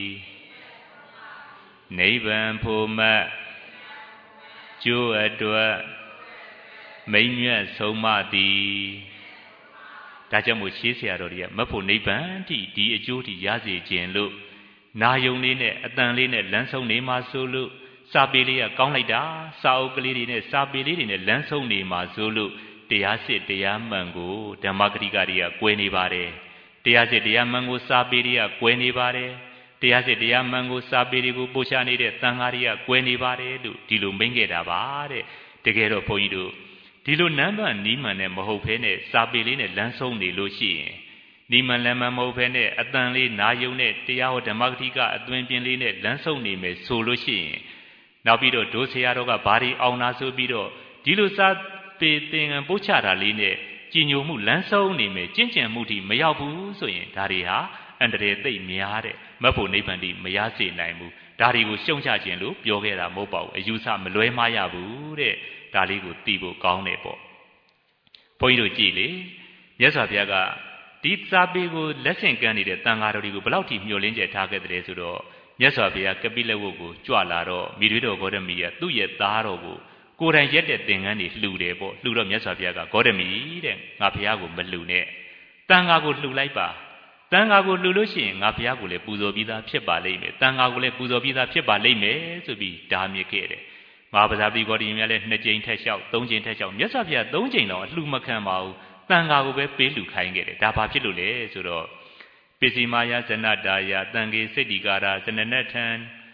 နိဗ္ဗာန်ဖို့မတ်ကျိုးအတွက်မိမ့်မြတ်ဆုံးမသည်ဒါကြောင့်မို့ရှေးဆရာတော်တွေကမဖို့နိဗ္ဗာန်တိဒီအကျိုးတိရစေခြင်းလို့နာယုံလေးနဲ့အတန်လေးနဲ့လမ်းဆုံးနေမှာဆိုလို့စာပေလေးကကောင်းလိုက်တာစာအုပ်ကလေးတွေနဲ့စာပေလေးတွေနဲ့လမ်းဆုံးနေမှာဆိုလို့တရားစစ်တရားမှန်ကိုဓမ္မဂတိကတွေကကွယ်နေပါတယ်တရားစစ်တရားမှန်ကိုစာပေတွေကကွယ်နေပါတယ်တရားစစ်တရားမှန်ကိုစာပေတွေကိုပို့ချနေတဲ့တန်ဃာတွေကကွယ်နေပါတယ်လို့ဒီလိုမိန့်ခဲ့တာပါတဲ့တကယ်တော့ဘုန်းကြီးတို့ဒီလိုနမ်းမှန်နီးမှန်နဲ့မဟုတ်ဘဲနဲ့စာပေလေးနဲ့လမ်းဆုံးနေလို့ရှိရင်နီးမှန်လမ်းမှန်မဟုတ်ဘဲနဲ့အတန်လေးနာယုံနဲ့တရားဟောဓမ္မဂတိကအသွင်ပြင်လေးနဲ့လမ်းဆုံးနေမယ်ဆိုလို့ရှိရင်နောက်ပြီးတော့ဒုဆရာတော်ကဘာဒီအောင်နာဆိုပြီးတော့ဒီလိုစာပေသင်္ကန်းပို့ချတာလေးနဲ့ကြည်ညိုမှုလမ်းဆုံးနေမယ်ကျင့်ကြံမှုထိမရောက်ဘူးဆိုရင်ဒါတွေဟာအန္တရာယ်သိပ်များတဲ့မဖို့နိဗ္ဗာန်တိမရစေနိုင်ဘူးဒါတွေကိုရှုံချခြင်းလို့ပြောခဲ့တာမဟုတ်ပါဘူးအယူဆမလွဲမှားရဘူးတဲ့ဒါလေးကိုသိဖို့ကောင်းတယ်ပေါ့ဘုန်းကြီးတို့ကြည့်လေမြတ်စွာဘုရားကဒီစာပေကိုလက်ဆင့်ကမ်းနေတဲ့တန်ဃာတော်တွေကိုဘယ်လောက်ထိမျှော်လင့်ချက်ထားခဲ့တယ်ဆိုတော့မြတ်စွာဘုရားကပိလဝုတ်ကိုကြွလာတော့မိသွေးတော်ဂေါတမီကသူ့ရဲ့သားတော်ကိုကိုယ်တိုင်ရက်တဲ့သင်္ကန်းတွေလှူတယ်ပေါ့လှူတော့မြတ်စွာဘုရားကဂေါတမီတဲ့ငါဘုရားကိုမလှူနဲ့တန်ဃာကိုလှူလိုက်ပါတန်ဃာကိုလှူလို့ရှိရင်ငါဘုရားကိုလည်းပူဇော်ပြီးသားဖြစ်ပါလိမ့်မယ်တန်ဃာကိုလည်းပူဇော်ပြီးသားဖြစ်ပါလိမ့်မယ်ဆိုပြီးဒါမြစ်ခဲ့တယ်မဟာပဇာတိဂေါတမီများလည်းနှစ်ကြိမ်ထက်လျှောက်သုံးကြိမ်ထက်လျှောက်မြတ်စွာဘုရားသုံးကြိမ်တော့အလှူမခံပါဘူးတန်ဃာကိုပဲပေးလှူခိုင်းခဲ့တယ်ဒါဘာဖြစ်လို့လဲဆိုတော့ပစ္စည်းမာယဇနတာယတန်ကေစိတ္တိကာရဇနနထံ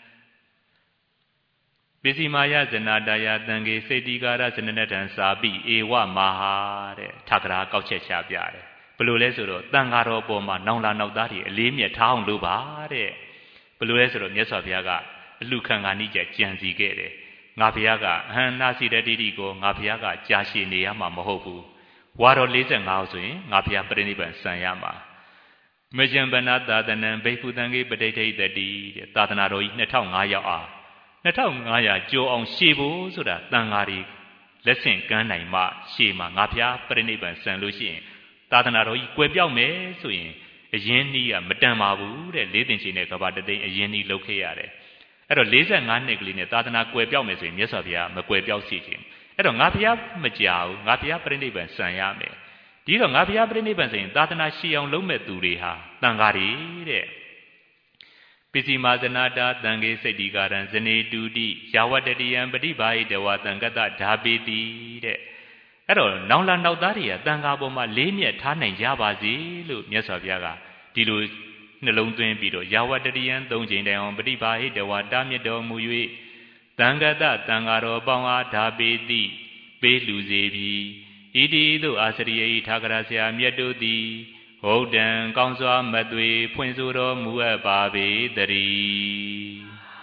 ပစ္စည်းမာယဇနတာယတန်ကေစိတ္တိကာရဇနနထံစာပိဧဝမဟာတဲ့ထာဂရာကောက်ချက်ချပြတယ်ဘယ်လိုလဲဆိုတော့တန်ဃာတော်ပေါ်မှာနောင်လာနောက်သားတွေအလေးမြတ်ထားအောင်လုပ်ပါတဲ့ဘယ်လိုလဲဆိုတော့မြတ်စွာဘုရားကအလှခံကနိကြကြံစီခဲ့တယ်ငါဘုရားကအဟံနာစီတတိတိကိုငါဘုရားကကြာရှည်နေရမှာမဟုတ်ဘူးဝါတော်လေးဆယ်ငါးဆိုရင်ငါဘုရားပြိဋိဘံဆံရမှာမကြံပနာသာသနံဘိက္ခုတံကေပဋိဋိတတိတဲ့သာသနာတော်ကြီးနှစ်ထောင်ငါးရောက်အားနှစ်ထောင်ငါးရာကျော်အောင်ရှေ့ဖို့ဆိုတာတန်ဃာတွေလက်ဆင့်ကမ်းနိုင်မှရှေ့မှာငါဘုရားပြိဋိဘံဆံလို့ရှိရင်သာသနာတော်ကြီးကွယ်ပြောက်မယ်ဆိုရင်အအရင်းနှီးကမတန်ပါဘူးတဲ့လေးတင်ချီနဲ့ကဘာတသိန်းအရင်းနှီးလုပ်ခဲ့ရတယ်အဲ့တော့လေးဆယ်ငါးနှစ်ကလေးနဲ့သာသနာကွယ်ပြောက်မယ်ဆိုရင်မြတ်စွာဘုရားမကွယ်ပြောက်စေခြင်းအဲ့တော့ငါဘုရားမကြောက်ငါဘုရားပြိဋိဘံဆံရမယ်ဒီတော့ငါဘုရားပြိဋိဘံဆိုရင်သာသနာရှည်အောင်လုပ်မဲ့သူတွေဟာတန်ဃာတွေတဲ့ပစ္စည်းမာဇနာတာတန်ခေစိတ်တိကာရံဇနေတူတိယာဝတ္တတိယံပฏิဘာဟိတဝတံကတ္တဓာပေတိတဲ့အဲ့တော့နောင်လာနောက်သားတွေကတန်ဃာပေါ်မှာလေးမြတ်ထားနိုင်ကြပါစေလို့မြတ်စွာဘုရားကဒီလိုနှလုံးသွင်းပြီးတော့ယာဝတ္တတိယံသုံးချိန်တိုင်အောင်ပฏิဘာဟိတဝတာမြတ်တော်မူ၍တံကတ္တတန်ဃာတော်ပေါင်းအားဓာပေတိပေးလူစေပြီဣတိသို့အာစရိယိထာဂရဆရာမြတ်တို့သည်ဟုတ်တံကောင်းစွာမသွေဖွင့်ဆိုတော်မူအပ်ပါပေတည်း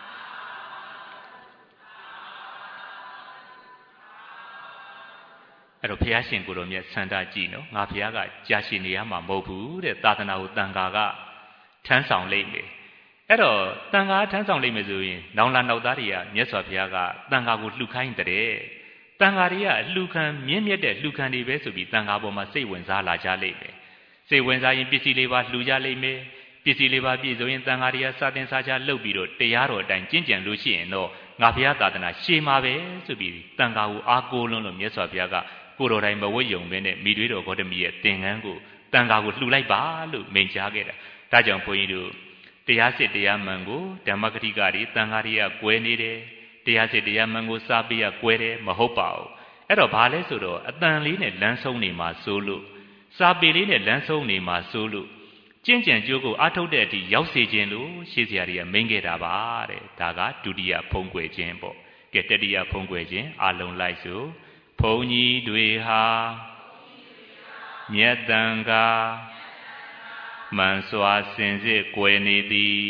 အဲ့တော့ဘုရားရှင်ကိုယ်တော်မြတ်ဆန္ဒကြည့်နော်ငါဘုရားကကြာရှည်နေရမှာမဟုတ်ဘူးတဲ့သာသနာကိုတန်ခါကထမ်းဆောင်လိမ့်မယ်အဲ့တော့တန်ခါထမ်းဆောင်လိမ့်မယ်ဆိုရင်နောင်လာနောက်သားတွေကမြတ်စွာဘုရားကတန်ခါကိုလှူခိုင်းတဲ့တန်ခါတွေကအလှူခံမြင့်မြတ်တဲ့လှူခံတွေပဲဆိုပြီးတန်ခါပေါ်မှာစိတ်ဝင်စားလာကြလိမ့်မယ်စိတ်ဝင်စားရင်ပစ္စည်းလေးပါလှူကြလိမ့်မယ်ပစ္စည်းလေးပါပြည့်စုံရင်တန်ခါတွေကစာသင်စားချလှုပ်ပြီးတော့တရားတော်အတိုင်းကျင့်ကြံလို့ရှိရင်တော့ငါဘုရားသာသနာရှည်မှာပဲဆိုပြီးတန်ခါကိုအားကိုးလွန်းလို့မြတ်စွာဘုရားကကိုယ်တော်တိုင်မဝတ်ယုံပဲနဲ့မိသွေးတော်ဂေါတမီရဲ့သင်္ကန်းကိုတန်ခါကိုလှူလိုက်ပါလို့မိန့်ကြားခဲ့တာဒါကြောင့်ဘုန်းကြီးတို့တရားစစ်တရားမှန်ကိုဓမ္မဂတိကတွေတန်ခါတွေကကွဲနေတယ်တရားစစ်တရားမှန်ကိုစာပေကကွဲတယ်မဟုတ်ပါဘူးအဲ့တော့ဘာလဲဆိုတော့အတန်လေးနဲ့လမ်းဆုံးနေမှာဆိုလို့စာပေလေးနဲ့လမ်းဆုံးနေမှာဆိုလို့ကျင့်ကြံကြိုးကိုအားထုတ်တဲ့အထိရောက်စေခြင်းလို့ရှေးစရာတွေကမိန့်ခဲ့တာပါတဲ့ဒါကဒုတိယဖုံးကွယ်ခြင်းပေါ့ကဲတတိယဖုံးကွယ်ခြင်းအလုံးလိုက်ဆိုဘုန်းကြီးတွေဟာမြတ်တန်ခါမှန်စွာစင်စစ်ကွယ်နေသည်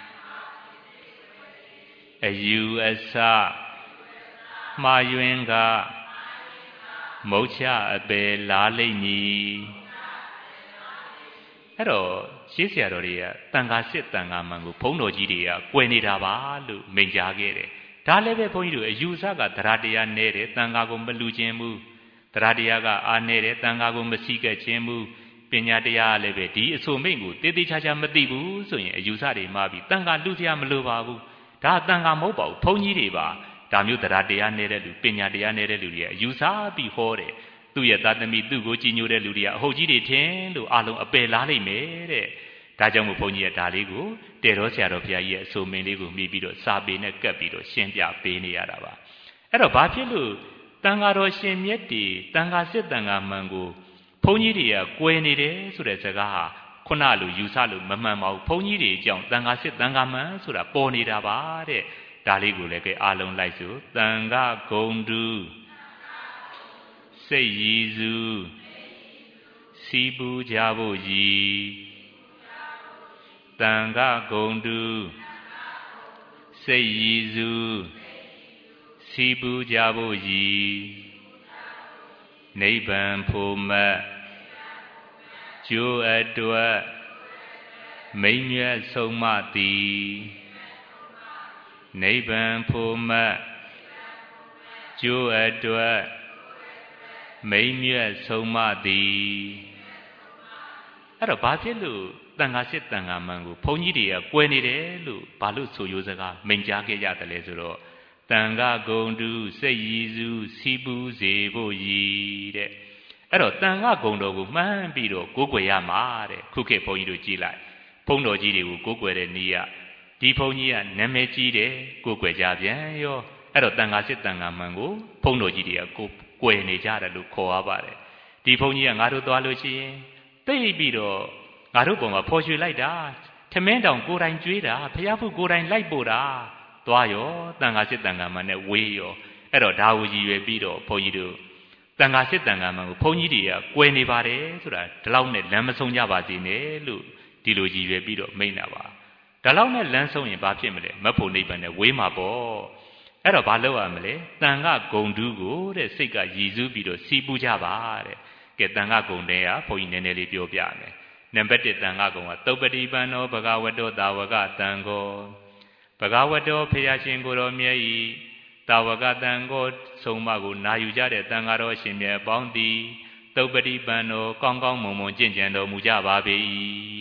အယူအဆမှားယွင်းကမုတ်ချအပေလာလိမ့်မည်အဲ့တော့ရှေးဆရာတော်တွေကတန်ခါစစ်တန်ခါမှန်ကိုဘုန်းတော်ကြီးတွေကကွယ်နေတာပါလို့မိန့်ကြားခဲ့တယ်ဒါလည်းပဲဘုန်းကြီးတို့အယူဆကတရားတရားနဲ့တယ်တန်ခါကိုမလူခြင်းဘူးတရားတရားကအားနဲ့တယ်တန်ခါကိုမစီကက်ခြင်းဘူးပညာတရားလည်းပဲဒီအဆိုမိန့်ကိုတေးသေးချာချာမသိဘူးဆိုရင်အယူဆတွေမှားပြီးတန်ခါလူစရာမလိုပါဘူးဒါတန်ခါမဟုတ်ပါဘူးဘုန်းကြီးတွေပါဒါမျိုးတရားတရားနဲ့တဲ့လူပညာတရားနဲ့တဲ့လူတွေကအယူဆပြီးဟောတယ်သူ့ရဲ့သားသမီးသူ့ကိုကြည်ညိုတဲ့လူတွေကအဟုတ်ကြီးတွေထင်လို့အလုံးအပယ်လားလိမ့်မယ်တဲ့ဒါကြောင့်မို့ဘုန်းကြီးကဒါလေးကိုတေရောဆရာတော်ဘုရားကြီးရဲ့အဆိုမင်းလေးကိုမိပြီးတော့စာပေနဲ့ကပ်ပြီးတော့ရှင်းပြပေးနေရတာပါအဲ့တော့ဘာဖြစ်လို့တန်ဃာတော်ရှင်မြတ်တီတန်ဃာစစ်တန်ဃာမှန်ကိုဘုန်းကြီးတွေကကွယ်နေတယ်ဆိုတဲ့စကားဟာခုနလိုယူဆလို့မမှန်ပါဘူးဘုန်းကြီးတွေအကြောင်းတန်ဃာစစ်တန်ဃာမှန်ဆိုတာပေါ်နေတာပါတဲ့ဒါလေးကိုလည်းကဲအားလုံးလိုက်ဆိုတန်ဃာဂုံတုစိတ်ရည်စုစီပူကြဖို့ရည်တန်ခါဂုံတုစိတ်ရည်စုစီပူကြဖို့ရည်နိဗ္ဗာန်ဖို့မတ်ကျိုးအတွက်မိန်မြတ်ဆုံးမသည်နိဗ္ဗာန်ဖို့မတ်ကျိုးအတွက်မိန်မြတ်ဆုံးမသည်အဲ့တော့ဘာဖြစ်လို့တန်ခါစစ်တန်ခါမှန်ကိုဘုန်းကြီးတွေကကွယ်နေတယ်လို့ဘာလို့ဆိုရိုးစကားမိန့်ကြားခဲ့ကြတယ်လဲဆိုတော့တန်ခါဂုံတုစိတ်ရည်စုစီပူစေဖို့ရည်တဲ့အဲ့တော့တန်ခါဂုံတော်ကိုမှန်းပြီးတော့ကိုးကွယ်ရမှာတဲ့ခုခေတ်ဘုန်းကြီးတို့ကြည်လိုက်ဘုန်းတော်ကြီးတွေကိုကိုးကွယ်တဲ့နည်းကဒီဘုန်းကြီးကနာမည်ကြီးတယ်ကိုးကွယ်ကြပြန်ရောအဲ့တော့တန်ခါစစ်တန်ခါမှန်ကိုဘုန်းတော်ကြီးတွေကကိုကွယ်နေကြတယ်လို့ခေါ်ရပါတယ်ဒီဘုန်းကြီးကငါတို့သွားလို့ရှိရင်သိပြီးတော့ငါတို့ပုံမှာဖော်ရွှေလိုက်တာထမင်းတောင်ကိုယ်တိုင်ကျွေးတာဖျားဖို့ကိုယ်တိုင်လိုက်ပို့တာသွားရောတန်ခါစစ်တန်ခါမှန်နဲ့ဝေးရောအဲ့တော့ဒါကိုရည်ရွယ်ပြီးတော့ဘုန်းကြီးတို့တန်ခါစစ်တန်ခါမှန်ကိုဘုန်းကြီးတွေကကွယ်နေပါတယ်ဆိုတာဒီလောက်နဲ့လမ်းမဆုံးကြပါစေနဲ့လို့ဒီလိုရည်ရွယ်ပြီးတော့မိန့်တာပါဒါလောက်နဲ့လမ်းဆုံးရင်ဘာဖြစ်မလဲမဖို့နိဗ္ဗာန်နဲ့ဝေးမှာပေါ့အဲ့တော့ဘာလုပ်ရမလဲတန်ခါဂုံတုကိုတဲ့စိတ်ကရည်စူးပြီးတော့စီးပူးကြပါတဲ့ကဲတန်ခါဂုံတဲ့ကဘုန်းကြီးနည်းနည်းလေးပြောပြမယ်နံပါတ်တစ်တန်ခါဂုံကသုပ္ပတိပန္နောဘဂဝတောတာဝကတံကိုဘဂဝတောဖရာရှင်ကိုတော်မြတ်ဤတာဝကတံကိုဆုံးမကိုနာယူကြတဲ့တန်ခါတော်ရှင်မြတ်ပေါင်းသည်သုပ္ပတိပန္နောကောင်းကောင်းမွန်မွန်ကျင့်ကြံတော်မူကြပါပေ၏ တဲ့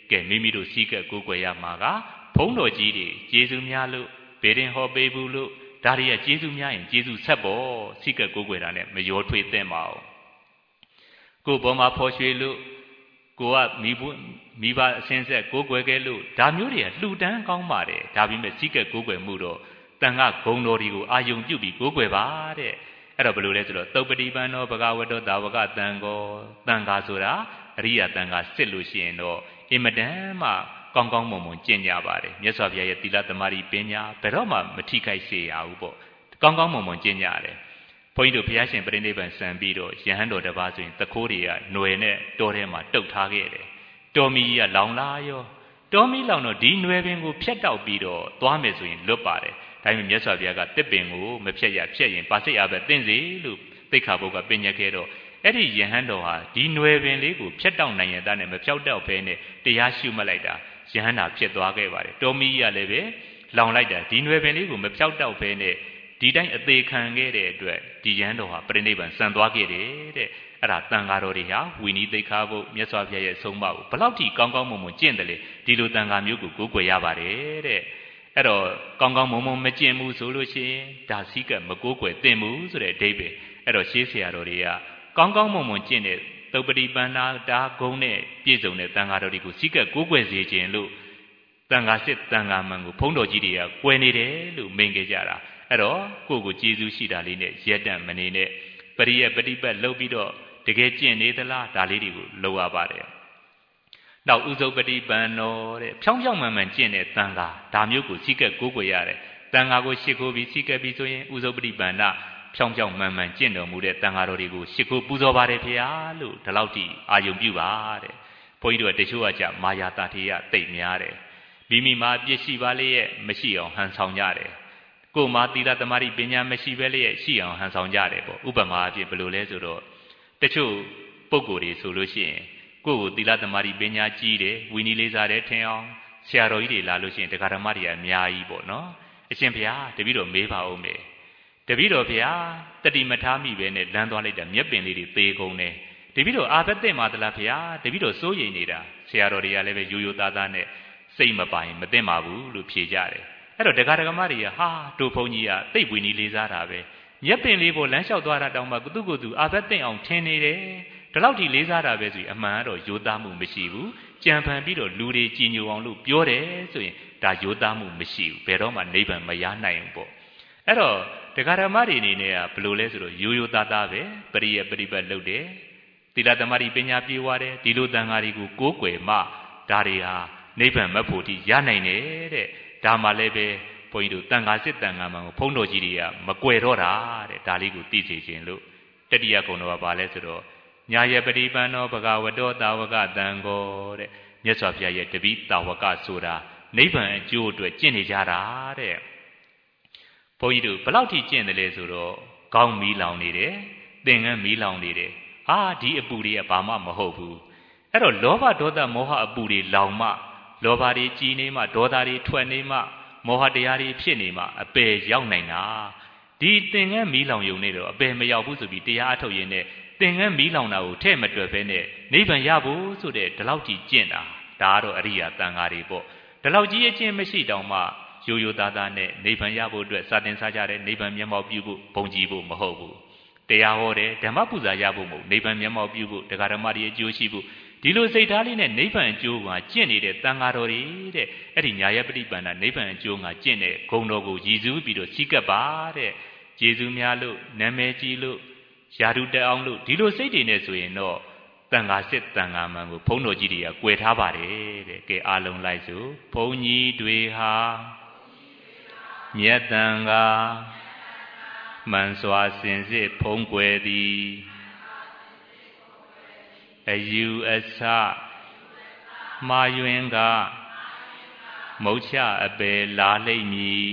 ကဲမိမိတို့စီးကပ်ကိုးကွယ်ရမှာကဘုန်းတော်ကြီးတွေကျေးဇူးများလို့ဘေရင်ဟောပေးဘူးလို့ဒါတွေကကျေးဇူးများရင်ကျေးဇူးဆက်ပေါ်စီးကပ်ကိုးကွယ်တာနဲ့မရောထွေးသင့်ပါဘူးကိုယ်ပေါ်မှာဖော်ရွှေလို့ကိုကမိဘမိဘအစဉ်ဆက်ကိုးကွယ်ခဲ့လို့ဒါမျိုးတွေကလှူဒန်းကောင်းပါတယ်ဒါပေမဲ့စီးကပ်ကိုးကွယ်မှုတော့တန်ခါဂုံတော်တွေကိုအာယုံပြုပြီးကိုးကွယ်ပါတဲ့အဲ့တော့ဘယ်လိုလဲဆိုတော့သုပ္ပတိပန္နောဘဂဝတောသာဝကတန်ကောတန်ခါဆိုတာအရိယာတန်ခါစစ်လို့ရှိရင်တော့အင်မတန်မှကောင်းကောင်းမွန်မွန်ကျင့်ကြပါတယ်မြတ်စွာဘုရားရဲ့သီလသမารိပညာဘယ်တော့မှမထိခိုက်စေရဘူးပေါ့ကောင်းကောင်းမွန်မွန်ကျင့်ကြရတယ်ဘုန်းကြီးတို့ဘုရားရှင်ပြိဋိဘံစံပြီးတော့ယဟန်တော်တစ်ပါးဆိုရင်တခိုးတွေကຫນွယ်နဲ့တောထဲမှာတုတ်ထားခဲ့တယ်တော်မီကြီးကလောင်လာရောတော်မီလောင်တော့ဒီຫນွယ်ပင်ကိုဖျက်တောက်ပြီးတော့သွားမယ်ဆိုရင်လွတ်ပါတယ်ဒါပေမဲ့မြတ်စွာဘုရားကတစ်ပင်ကိုမဖျက်ရဖျက်ရင်ပါစိတ်အားပဲသင့်စေလို့သိက္ခာပုဒ်ကပညတ်ခဲ့တော့အဲ့ဒီယဟန်တော်ဟာဒီຫນွယ်ပင်လေးကိုဖျက်တောက်နိုင်ရတဲ့နဲ့မဖျောက်တောက်ဘဲနဲ့တရားရှုမှတ်လိုက်တာယဟန်တာဖြစ်သွားခဲ့ပါတယ်တော်မီကြီးကလည်းပဲလောင်လိုက်တာဒီຫນွယ်ပင်လေးကိုမဖျောက်တောက်ဘဲနဲ့ဒီတိုင်းအသေးခံခဲ့တဲ့အတွက်ဒီယဟန်တော်ဟာပြိဋိဘံစံသွားခဲ့တယ်တဲ့အဲ့ဒါတန်ဃာတော်တွေဟာဝီနီသိက္ခာပုဒ်မြတ်စွာဘုရားရဲ့ဆုံးမကိုဘလောက်ထိကောင်းကောင်းမွန်မွန်ကျင့်တယ်လေဒီလိုတန်ဃာမျိုးကိုကိုးကွယ်ရပါတယ်တဲ့အဲ့တော့ကောင်းကောင်းမွန်မွန်မကျင့်ဘူးဆိုလို့ရှိရင်ဒါစည်းကမကိုးကွယ်သင့်ဘူးဆိုတဲ့အဓိပ္ပာယ်အဲ့တော့ရှေးဆရာတော်တွေကကောင်းကောင်းမွန်မွန်ကျင့်တဲ့သုပ္ပတိပန္နာဒါဂုံနဲ့ပြည့်စုံတဲ့တန်ဃာတော်တွေကိုစည်းကကိုးကွယ်စေခြင်းလို့တန်ဃာစစ်တန်ဃာမန်ကိုဘုန်းတော်ကြီးတွေကကွယ်နေတယ်လို့မိန့်ခဲ့ကြတာအဲ့တော့ကိုယ့်ကိုကျေးဇူးရှိတာလေးနဲ့ရက်တန့်မနေနဲ့ပရိယပฏิပတ်လုပ်ပြီးတော့တကယ်ကျင့်နေသလားဒါလေးတွေကိုလုပ်ရပါတယ်နောက်ဥဇုပတိပန်တော်တဲ့ဖြောင်းဖြောင်းမှန်မှန်ကျင့်တဲ့တန်ဃာဒါမျိုးကိုစိကက်ကိုးကွယ်ရတယ်တန်ဃာကိုရှ िख ိုးပြီးစိကက်ပြီးဆိုရင်ဥဇုပတိပန်နာဖြောင်းဖြောင်းမှန်မှန်ကျင့်တော်မူတဲ့တန်ဃာတော်တွေကိုရှ िख ိုးပူဇော်ပါတယ်ဖေဟာလို့ဒီလောက်ထိအာယုံပြုပါတဲ့ဘုန်းကြီးတို့ကတချို့ကကြမာယာတထေရတိတ်များတယ်မိမိမှာပြည့်ရှိပါလေရဲ့မရှိအောင်ဟန်ဆောင်ကြတယ်ကိုယ်မှာသီလသမารိပညာမရှိပဲလေရဲ့ရှိအောင်ဟန်ဆောင်ကြတယ်ပေါ့ဥပမာအဖြစ်ဘယ်လိုလဲဆိုတော့တချို့ပုံကိုယ်တွေဆိုလို့ရှိရင်ကိုယ့်ကိုသီလသမารိပညာကြီးတယ်ဝီနီလေးစားတယ်ထင်အောင်ဆရာတော်ကြီးတွေလာလို့ရှိရင်တရားဓမ္မတွေအများကြီးပေါ့နော်အရှင်ဘုရားတပည့်တော်မေးပါဦးမယ်တပည့်တော်ဘုရားတတိမထားမိပဲနဲ့လမ်းသွားလိုက်တာမျက်ပင်လေးတွေသေးကုန်တယ်တပည့်တော်အာဘက်သိမှာသလားဘုရားတပည့်တော်စိုးရိမ်နေတာဆရာတော်တွေကလည်းပဲရိုးရိုးသားသားနဲ့စိတ်မပိုင်မသိမှာဘူးလို့ဖြေကြတယ်အဲ့တော့တရားဓမ္မတွေကဟာတို့ဘုန်းကြီးကသိပ်ဝီနီလေးစားတာပဲမျက်ပင်လေးပေါ်လမ်းလျှောက်သွားတာတောင်မှကုသကုသူအာဘက်သိအောင်ထင်နေတယ်ဒီလောက်ထိလေးစားတာပဲဆိုရင်အမှန်ကတော့ရိုးသားမှုမရှိဘူးကြံဖန်ပြီးတော့လူတွေကြည်ညိုအောင်လို့ပြောတယ်ဆိုရင်ဒါရိုးသားမှုမရှိဘူးဘယ်တော့မှနိဗ္ဗာန်မရနိုင်ဘူးပေါ့အဲ့တော့တရားဓမ္မတွေအနေနဲ့ကဘယ်လိုလဲဆိုတော့ရိုးရိုးသားသားပဲပရိယပฏิပတ်လုပ်တယ်သီလသမารိပညာပြေဝတယ်ဒီလိုတန်ဃာတွေကိုကိုးကွယ်မှဒါတွေဟာနိဗ္ဗာန်မဖို့တိရနိုင်တယ်တဲ့ဒါမှလည်းပဲဘုန်းကြီးတို့တန်ဃာစစ်တန်ဃာမှန်ကိုဘုန်းတော်ကြီးတွေကမကွယ်တော့တာတဲ့ဒါလေးကိုသိစေခြင်းလို့တတိယကုံတော်ကဘာလဲဆိုတော့ညာယပတိပန္နောဘဂဝတောတာဝကတံကောတဲ့မြတ်စွာဘုရားရဲ့တပိတာဝကဆိုတာနိဗ္ဗာန်အကျိုးအတွက်ကျင့်နေကြတာတဲ့ဘုန်းကြီးတို့ဘယ်လောက်ထိကျင့်တယ်လဲဆိုတော့ကောင်းမီးလောင်နေတယ်သင်္ကန်းမီးလောင်နေတယ်ဟာဒီအပူတွေကဘာမှမဟုတ်ဘူးအဲ့တော့လောဘဒေါသမောဟအပူတွေလောင်မှလောဘတွေကြီးနေမှဒေါသတွေထွက်နေမှမောဟတရားတွေဖြစ်နေမှအပယ်ရောက်နိုင်တာဒီသင်္ကန်းမီးလောင်ယုံနေတော့အပယ်မရောက်ဘူးဆိုပြီးတရားအထုတ်ရင်းနဲ့သင်္ကန်းမီးလောင်တာကိုထဲ့မတွယ်ပဲနဲ့နိဗ္ဗာန်ရဖို့ဆိုတဲ့ဒီလောက်ကြီးကျင့်တာဒါကတော့အရိယာတန်ဃာတွေပေါ့ဒီလောက်ကြီးအကျင့်မရှိတောင်မှရိုးရိုးသားသားနဲ့နိဗ္ဗာန်ရဖို့အတွက်စာသင်စားကြတဲ့နိဗ္ဗာန်မျက်မှောက်ပြုဖို့ဘုံကြည်ဖို့မဟုတ်ဘူးတရားဟောတယ်ဓမ္မပူဇာရဖို့မဟုတ်နိဗ္ဗာန်မျက်မှောက်ပြုဖို့တရားဓမ္မတွေအကျိုးရှိဖို့ဒီလိုစိတ်ထားလေးနဲ့နိဗ္ဗာန်အကျိုးကကျင့်နေတဲ့တန်ဃာတော်တွေတဲ့အဲ့ဒီညာယပฏิပန္နနိဗ္ဗာန်အကျိုးကကျင့်တဲ့ဂုဏ်တော်ကိုရည်စူးပြီးတော့စီးကပ်ပါတဲ့ကျေးဇူးများလို့နာမည်ကြီးလို့ယာတုတက်အောင်လို့ဒီလိုစိတ်တွေနဲ့ဆိုရင်တော့တန်ဃာစစ်တန်ဃာမှန်ကိုဘုန်းတော်ကြီးတွေကကွယ်ထားပါတယ်တဲ့ကဲအားလုံးလိုက်စို့ဘုန်းကြီးတွေဟာမြတ်တန်ဃာမှန်စွာစင်စစ်ဖုံးကွယ်သည်အယူအဆမာယွင်ကမုတ်ချအပယ်လာလိမ့်မည်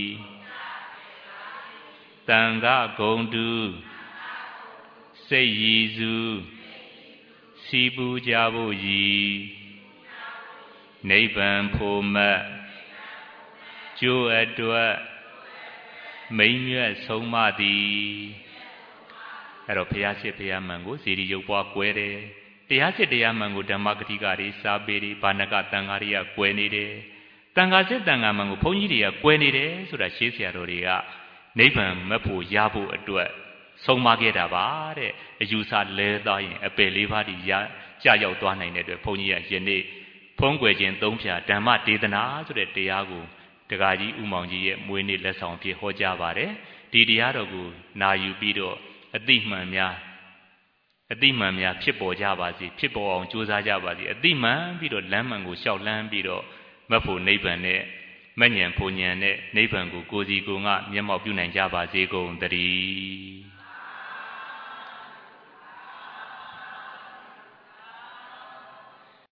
တန်ဃာဂုံတုစိတ်ရည်စုစီပူကြဖို့ရည်နိဗ္ဗာန်ဖို့မတ်ကျိုးအတွက်မိန်မြတ်ဆုံးမသည်အဲ့တော့ဘုရားရှိခိုးဘုရားမှန်ကိုဇေဒီရုပ်ပွားကွဲတယ်တရားစစ်တရားမှန်ကိုဓမ္မဂတိကတွေစာပေတွေဘာနကတန်ဃာတွေကကွယ်နေတယ်တန်ဃာစစ်တန်ဃာမှန်ကိုဘုန်းကြီးတွေကကွယ်နေတယ်ဆိုတာရှေးဆရာတော်တွေကနိဗ္ဗာန်မက်ဖို့ရဖို့အတွက်ဆုံးမခဲ့တာပါတဲ့အယူဆလဲသားရင်အပယ်လေးပါးဒီရကြရောက်သွားနိုင်တဲ့အတွက်ဘုန်းကြီးကယနေ့ဖုံးကွယ်ခြင်းသုံးဖြာဓမ္မဒေသနာဆိုတဲ့တရားကိုတက္ကကြီးဥမောင်ကြီးရဲ့မွေးနေ့လက်ဆောင်ဖြစ်ဟောကြားပါတယ်ဒီတရားတော်ကိုနာယူပြီးတော့အတိမှန်များအတိမှန်များဖြစ်ပေါ်ကြပါစေဖြစ်ပေါ်အောင်ကြိုးစားကြပါစေအတိမှန်ပြီးတော့လမ်းမှန်ကိုရှောက်လန်းပြီးတော့မက်ဖို့နိဗ္ဗာန်နဲ့မဉ္ဇဉ်ဖို့ဉဏ်နဲ့နိဗ္ဗာန်ကိုကိုယ်စီကိုယ်ငါမျက်မှောက်ပြုနိုင်ကြပါစေကုန်သတည်း